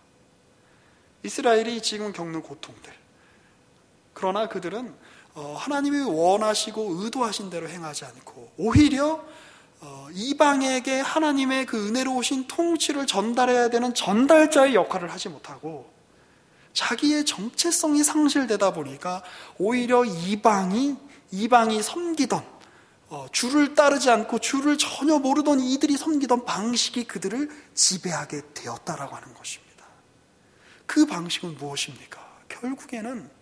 이스라엘이 지금 겪는 고통들, 그러나 그들은 하나님이 원하시고 의도하신 대로 행하지 않고 오히려 이방에게 하나님의 그 은혜로우신 통치를 전달해야 되는 전달자의 역할을 하지 못하고 자기의 정체성이 상실되다 보니까 오히려 이방이 섬기던, 주를 따르지 않고 주를 전혀 모르던 이들이 섬기던 방식이 그들을 지배하게 되었다라고 하는 것입니다. 그 방식은 무엇입니까? 결국에는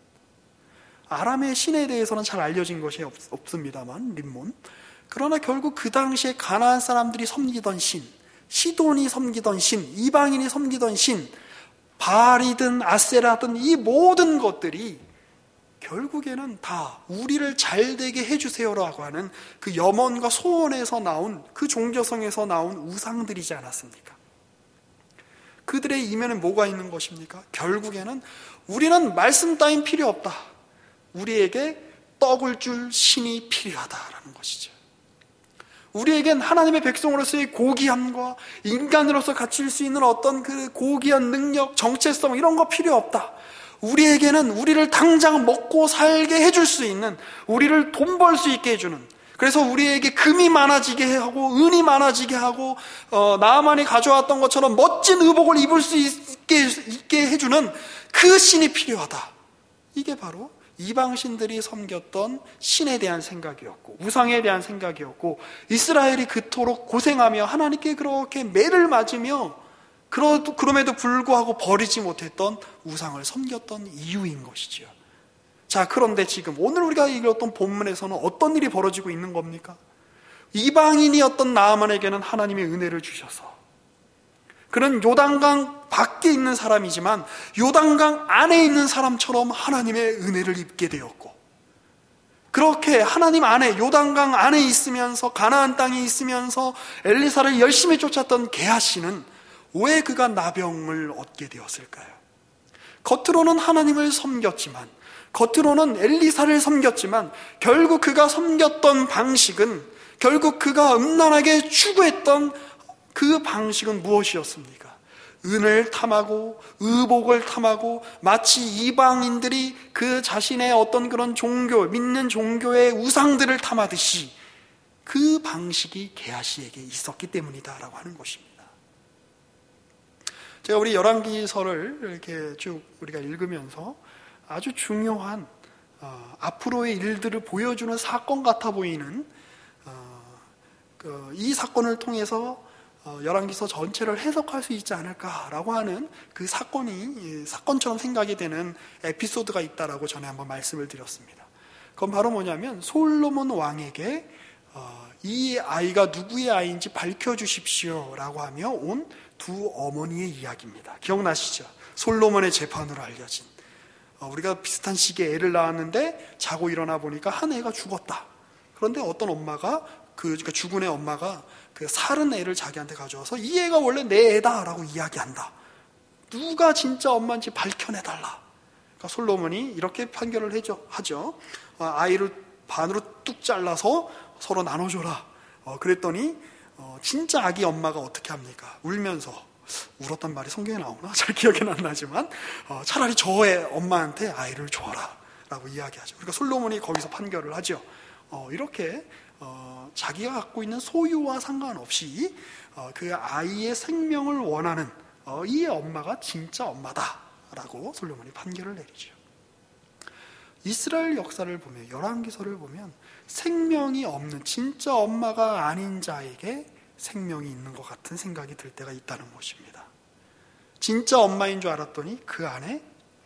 아람의 신에 대해서는 잘 알려진 것이 없습니다만, 림몬, 그러나 결국 그 당시에 가나안 사람들이 섬기던 신, 시돈이 섬기던 신, 이방인이 섬기던 신, 바알이든 아세라든 이 모든 것들이 결국에는 다 우리를 잘되게 해주세요라고 하는 그 염원과 소원에서 나온, 그 종교성에서 나온 우상들이지 않았습니까? 그들의 이면에 뭐가 있는 것입니까? 결국에는 우리는 말씀 따윈 필요 없다, 우리에게 떡을 줄 신이 필요하다라는 것이죠. 우리에겐 하나님의 백성으로서의 고귀함과 인간으로서 갖출 수 있는 어떤 그 고귀한 능력, 정체성 이런 거 필요 없다. 우리에게는 우리를 당장 먹고 살게 해줄 수 있는, 우리를 돈 벌 수 있게 해주는, 그래서 우리에게 금이 많아지게 하고 은이 많아지게 하고 나아만이 가져왔던 것처럼 멋진 의복을 입을 수 있게 해주는 그 신이 필요하다. 이게 바로 이방신들이 섬겼던 신에 대한 생각이었고 우상에 대한 생각이었고, 이스라엘이 그토록 고생하며 하나님께 그렇게 매를 맞으며 그럼에도 불구하고 버리지 못했던 우상을 섬겼던 이유인 것이지요. 자, 그런데 지금 오늘 우리가 읽었던 본문에서는 어떤 일이 벌어지고 있는 겁니까? 이방인이었던 나아만에게는 하나님의 은혜를 주셔서 그는 요단강 밖에 있는 사람이지만 요단강 안에 있는 사람처럼 하나님의 은혜를 입게 되었고, 그렇게 하나님 안에, 요단강 안에 있으면서, 가나안 땅에 있으면서 엘리사를 열심히 쫓았던 게하시는 왜 그가 나병을 얻게 되었을까요? 겉으로는 하나님을 섬겼지만, 겉으로는 엘리사를 섬겼지만, 결국 그가 섬겼던 방식은, 결국 그가 음란하게 추구했던 그 방식은 무엇이었습니까? 은을 탐하고 의복을 탐하고, 마치 이방인들이 그 자신의 어떤 그런 종교, 믿는 종교의 우상들을 탐하듯이 그 방식이 게하시에게 있었기 때문이다라고 하는 것입니다. 제가 우리 열왕기서를 이렇게 쭉 우리가 읽으면서 아주 중요한 앞으로의 일들을 보여주는 사건 같아 보이는 이 사건을 통해서 열왕기서 전체를 해석할 수 있지 않을까라고 하는 그 사건처럼 생각이 되는 에피소드가 있다라고 전에 한번 말씀을 드렸습니다. 그건 바로 뭐냐면, 솔로몬 왕에게 이 아이가 누구의 아이인지 밝혀주십시오 라고 하며 온 두 어머니의 이야기입니다. 기억나시죠? 솔로몬의 재판으로 알려진, 우리가 비슷한 시기에 애를 낳았는데 자고 일어나 보니까 한 애가 죽었다. 그런데 어떤 엄마가, 그러니까 죽은 애 엄마가 그 살은 애를 자기한테 가져와서 이 애가 원래 내 애다라고 이야기한다. 누가 진짜 엄마인지 밝혀내달라. 그러니까 솔로몬이 이렇게 판결을 하죠. 아이를 반으로 뚝 잘라서 서로 나눠줘라. 그랬더니 진짜 아기 엄마가 어떻게 합니까? 울면서, 울었단 말이 성경에 나오나? 잘 기억은 안 나지만 차라리 저의 엄마한테 아이를 줘라 라고 이야기하죠. 그러니까 솔로몬이 거기서 판결을 하죠. 이렇게 자기가 갖고 있는 소유와 상관없이 그 아이의 생명을 원하는 이 엄마가 진짜 엄마다라고 솔로몬이 판결을 내리죠. 이스라엘 역사를 보면, 열왕기서를 보면 생명이 없는, 진짜 엄마가 아닌 자에게 생명이 있는 것 같은 생각이 들 때가 있다는 것입니다. 진짜 엄마인 줄 알았더니 그 안에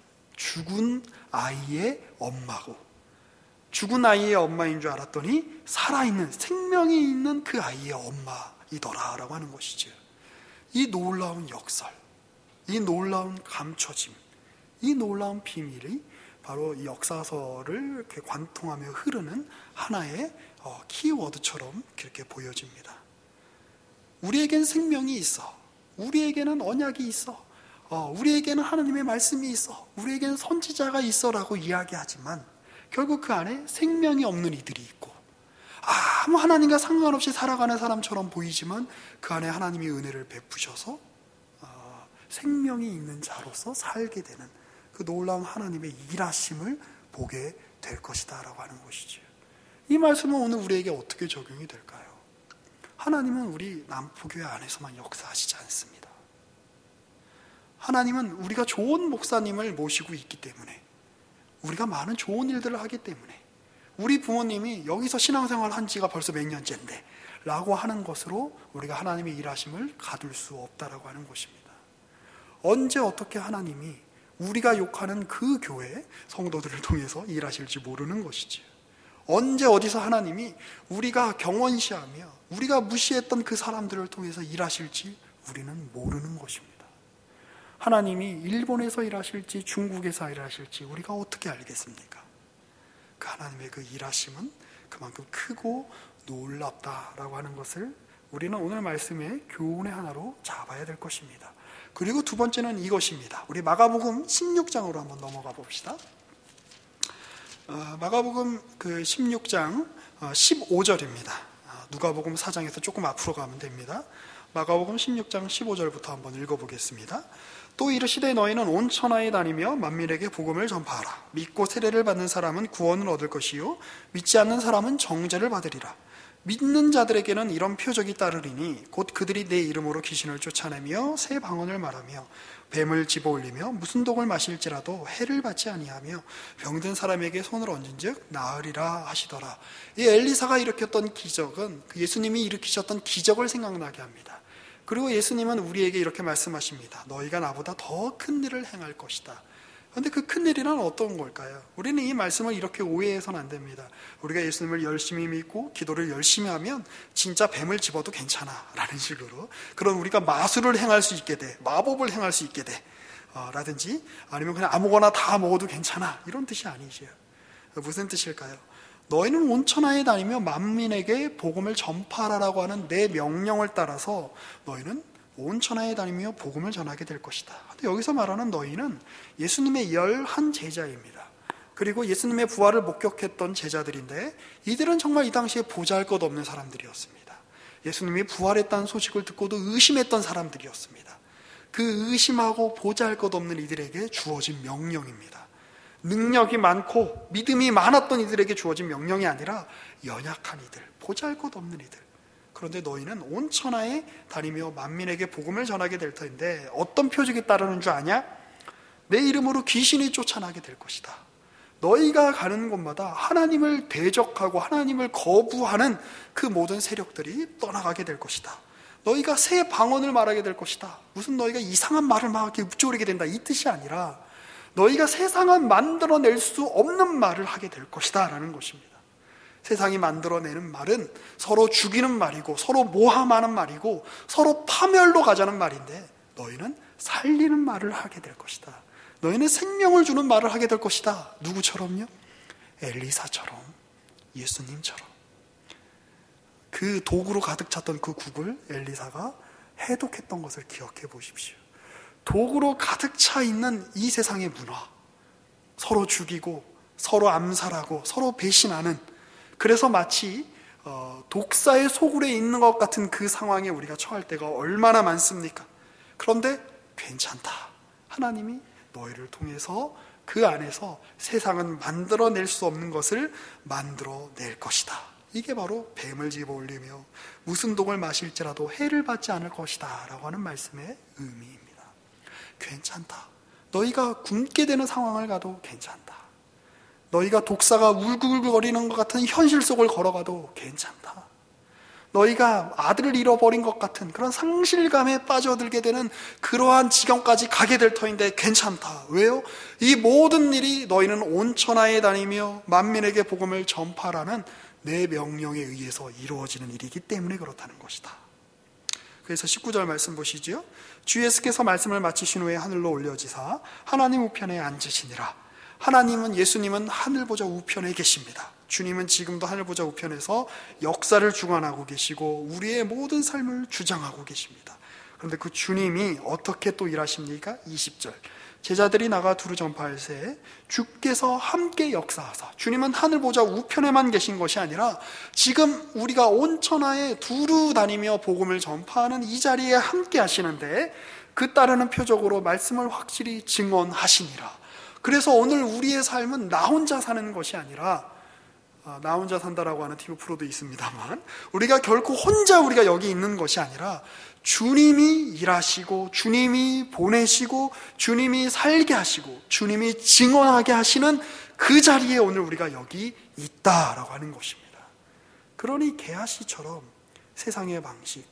죽은 아이의 엄마고, 죽은 아이의 엄마인 줄 알았더니 살아있는, 생명이 있는 그 아이의 엄마이더라라고 하는 것이죠. 이 놀라운 역설, 이 놀라운 감춰짐, 이 놀라운 비밀이 바로 이 역사서를 이렇게 관통하며 흐르는 하나의 키워드처럼 그렇게 보여집니다. 우리에겐 생명이 있어, 우리에게는 언약이 있어, 우리에게는 하나님의 말씀이 있어, 우리에게는 선지자가 있어라고 이야기하지만 결국 그 안에 생명이 없는 이들이 있고, 아무 하나님과 상관없이 살아가는 사람처럼 보이지만 그 안에 하나님이 은혜를 베푸셔서 생명이 있는 자로서 살게 되는 그 놀라운 하나님의 일하심을 보게 될 것이다 라고 하는 것이죠. 이 말씀은 오늘 우리에게 어떻게 적용이 될까요? 하나님은 우리 남포교회 안에서만 역사하시지 않습니다. 하나님은 우리가 좋은 목사님을 모시고 있기 때문에, 우리가 많은 좋은 일들을 하기 때문에, 우리 부모님이 여기서 신앙생활 한 지가 벌써 몇 년째인데 라고 하는 것으로 우리가 하나님의 일하심을 가둘 수 없다라고 하는 것입니다. 언제 어떻게 하나님이 우리가 욕하는 그 교회 성도들을 통해서 일하실지 모르는 것이지요. 언제 어디서 하나님이 우리가 경원시하며 우리가 무시했던 그 사람들을 통해서 일하실지 우리는 모르는 것입니다. 하나님이 일본에서 일하실지 중국에서 일하실지 우리가 어떻게 알겠습니까? 그 하나님의 그 일하심은 그만큼 크고 놀랍다라고 하는 것을 우리는 오늘 말씀의 교훈의 하나로 잡아야 될 것입니다. 그리고 두 번째는 이것입니다. 우리 마가복음 16장으로 한번 넘어가 봅시다. 마가복음 그 16장 15절입니다. 누가복음 4장에서 조금 앞으로 가면 됩니다. 마가복음 16장 15절부터 한번 읽어보겠습니다. 또 이르시되 너희는 온 천하에 다니며 만민에게 복음을 전파하라. 믿고 세례를 받는 사람은 구원을 얻을 것이요 믿지 않는 사람은 정죄를 받으리라. 믿는 자들에게는 이런 표적이 따르리니 곧 그들이 내 이름으로 귀신을 쫓아내며 새 방언을 말하며 뱀을 집어올리며 무슨 독을 마실지라도 해를 받지 아니하며 병든 사람에게 손을 얹은즉 나으리라 하시더라. 이 엘리사가 일으켰던 기적은 그 예수님이 일으키셨던 기적을 생각나게 합니다. 그리고 예수님은 우리에게 이렇게 말씀하십니다. 너희가 나보다 더 큰 일을 행할 것이다. 그런데 그 큰일이란 어떤 걸까요? 우리는 이 말씀을 이렇게 오해해서는 안 됩니다. 우리가 예수님을 열심히 믿고 기도를 열심히 하면 진짜 뱀을 집어도 괜찮아 라는 식으로, 그런 우리가 마술을 행할 수 있게 돼, 마법을 행할 수 있게 돼 라든지, 아니면 그냥 아무거나 다 먹어도 괜찮아, 이런 뜻이 아니지요. 무슨 뜻일까요? 너희는 온 천하에 다니며 만민에게 복음을 전파하라고 하는 내 명령을 따라서 너희는 온 천하에 다니며 복음을 전하게 될 것이다. 여기서 말하는 너희는 예수님의 11 제자입니다. 그리고 예수님의 부활을 목격했던 제자들인데, 이들은 정말 이 당시에 보잘것없는 사람들이었습니다. 예수님이 부활했다는 소식을 듣고도 의심했던 사람들이었습니다. 그 의심하고 보잘것없는 이들에게 주어진 명령입니다. 능력이 많고 믿음이 많았던 이들에게 주어진 명령이 아니라 연약한 이들, 보잘것없는 이들. 그런데 너희는 온 천하에 다니며 만민에게 복음을 전하게 될 터인데, 어떤 표적이 따르는 줄 아냐? 내 이름으로 귀신이 쫓아나게 될 것이다. 너희가 가는 곳마다 하나님을 대적하고 하나님을 거부하는 그 모든 세력들이 떠나가게 될 것이다. 너희가 새 방언을 말하게 될 것이다. 무슨 너희가 이상한 말을 막 이렇게 읊조리게 된다, 이 뜻이 아니라 너희가 세상은 만들어낼 수 없는 말을 하게 될 것이다 라는 것입니다. 세상이 만들어내는 말은 서로 죽이는 말이고, 서로 모함하는 말이고, 서로 파멸로 가자는 말인데, 너희는 살리는 말을 하게 될 것이다. 너희는 생명을 주는 말을 하게 될 것이다. 누구처럼요? 엘리사처럼, 예수님처럼. 그 도구로 가득 찼던 그 국을 엘리사가 해독했던 것을 기억해 보십시오. 도구로 가득 차 있는 이 세상의 문화, 서로 죽이고 서로 암살하고 서로 배신하는, 그래서 마치 독사의 소굴에 있는 것 같은 그 상황에 우리가 처할 때가 얼마나 많습니까? 그런데 괜찮다. 하나님이 너희를 통해서 그 안에서 세상은 만들어낼 수 없는 것을 만들어낼 것이다. 이게 바로 뱀을 집어 올리며 무슨 독을 마실지라도 해를 받지 않을 것이다 라고 하는 말씀의 의미입니다. 괜찮다. 너희가 굶게 되는 상황을 가도 괜찮다. 너희가 독사가 울글거리는 것 같은 현실 속을 걸어가도 괜찮다. 너희가 아들을 잃어버린 것 같은 그런 상실감에 빠져들게 되는 그러한 지경까지 가게 될 터인데 괜찮다. 왜요? 이 모든 일이 너희는 온 천하에 다니며 만민에게 복음을 전파라는 내 명령에 의해서 이루어지는 일이기 때문에 그렇다는 것이다. 그래서 19절 말씀 보시죠. 주 예수께서 말씀을 마치신 후에 하늘로 올려지사 하나님 우편에 앉으시니라. 하나님은, 예수님은 하늘 보좌 우편에 계십니다. 주님은 지금도 하늘 보좌 우편에서 역사를 주관하고 계시고 우리의 모든 삶을 주장하고 계십니다. 그런데 그 주님이 어떻게 또 일하십니까? 20절. 제자들이 나가 두루 전파할새 주께서 함께 역사하사. 주님은 하늘 보좌 우편에만 계신 것이 아니라 지금 우리가 온 천하에 두루 다니며 복음을 전파하는 이 자리에 함께 하시는데, 그 따르는 표적으로 말씀을 확실히 증언하시니라. 그래서 오늘 우리의 삶은 나 혼자 사는 것이 아니라, 나 혼자 산다라고 하는 TV 프로도 있습니다만, 우리가 결코 혼자 우리가 여기 있는 것이 아니라 주님이 일하시고 주님이 보내시고 주님이 살게 하시고 주님이 증언하게 하시는 그 자리에 오늘 우리가 여기 있다라고 하는 것입니다. 그러니 게하시처럼 세상의 방식,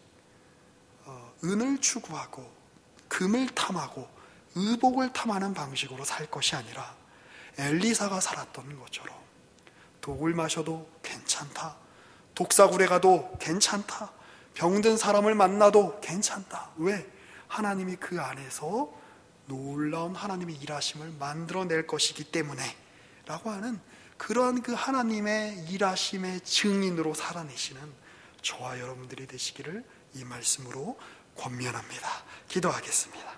은을 추구하고 금을 탐하고 의복을 탐하는 방식으로 살 것이 아니라 엘리사가 살았던 것처럼 독을 마셔도 괜찮다, 독사굴에 가도 괜찮다, 병든 사람을 만나도 괜찮다. 왜? 하나님이 그 안에서 놀라운 하나님의 일하심을 만들어낼 것이기 때문에 라고 하는 그러한 그 하나님의 일하심의 증인으로 살아내시는 저와 여러분들이 되시기를 이 말씀으로 권면합니다. 기도하겠습니다.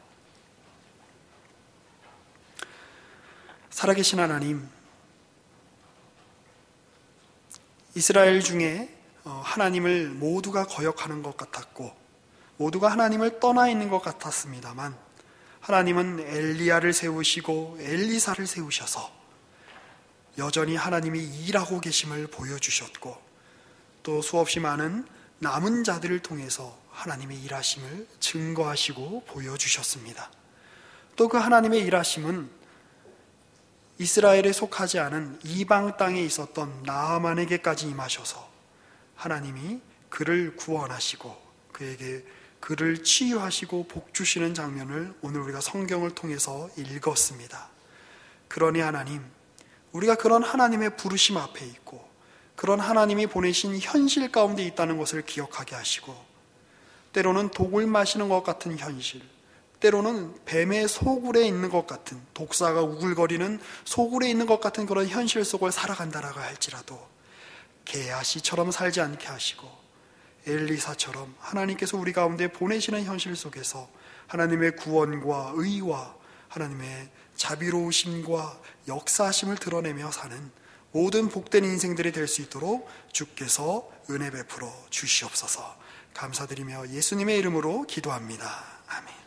살아계신 하나님, 이스라엘 중에 하나님을 모두가 거역하는 것 같았고 모두가 하나님을 떠나 있는 것 같았습니다만, 하나님은 엘리야를 세우시고 엘리사를 세우셔서 여전히 하나님이 일하고 계심을 보여주셨고, 또 수없이 많은 남은 자들을 통해서 하나님의 일하심을 증거하시고 보여주셨습니다. 또 그 하나님의 일하심은 이스라엘에 속하지 않은 이방 땅에 있었던 나아만에게까지 임하셔서 하나님이 그를 구원하시고 그에게 그를 치유하시고 복 주시는 장면을 오늘 우리가 성경을 통해서 읽었습니다. 그러니 하나님, 우리가 그런 하나님의 부르심 앞에 있고 그런 하나님이 보내신 현실 가운데 있다는 것을 기억하게 하시고, 때로는 독을 마시는 것 같은 현실, 때로는 뱀의 소굴에 있는 것 같은, 독사가 우글거리는 소굴에 있는 것 같은 그런 현실 속을 살아간다라고 할지라도 게하시처럼 살지 않게 하시고 엘리사처럼 하나님께서 우리 가운데 보내시는 현실 속에서 하나님의 구원과 의와 하나님의 자비로우심과 역사하심을 드러내며 사는 모든 복된 인생들이 될 수 있도록 주께서 은혜 베풀어 주시옵소서. 감사드리며 예수님의 이름으로 기도합니다. 아멘.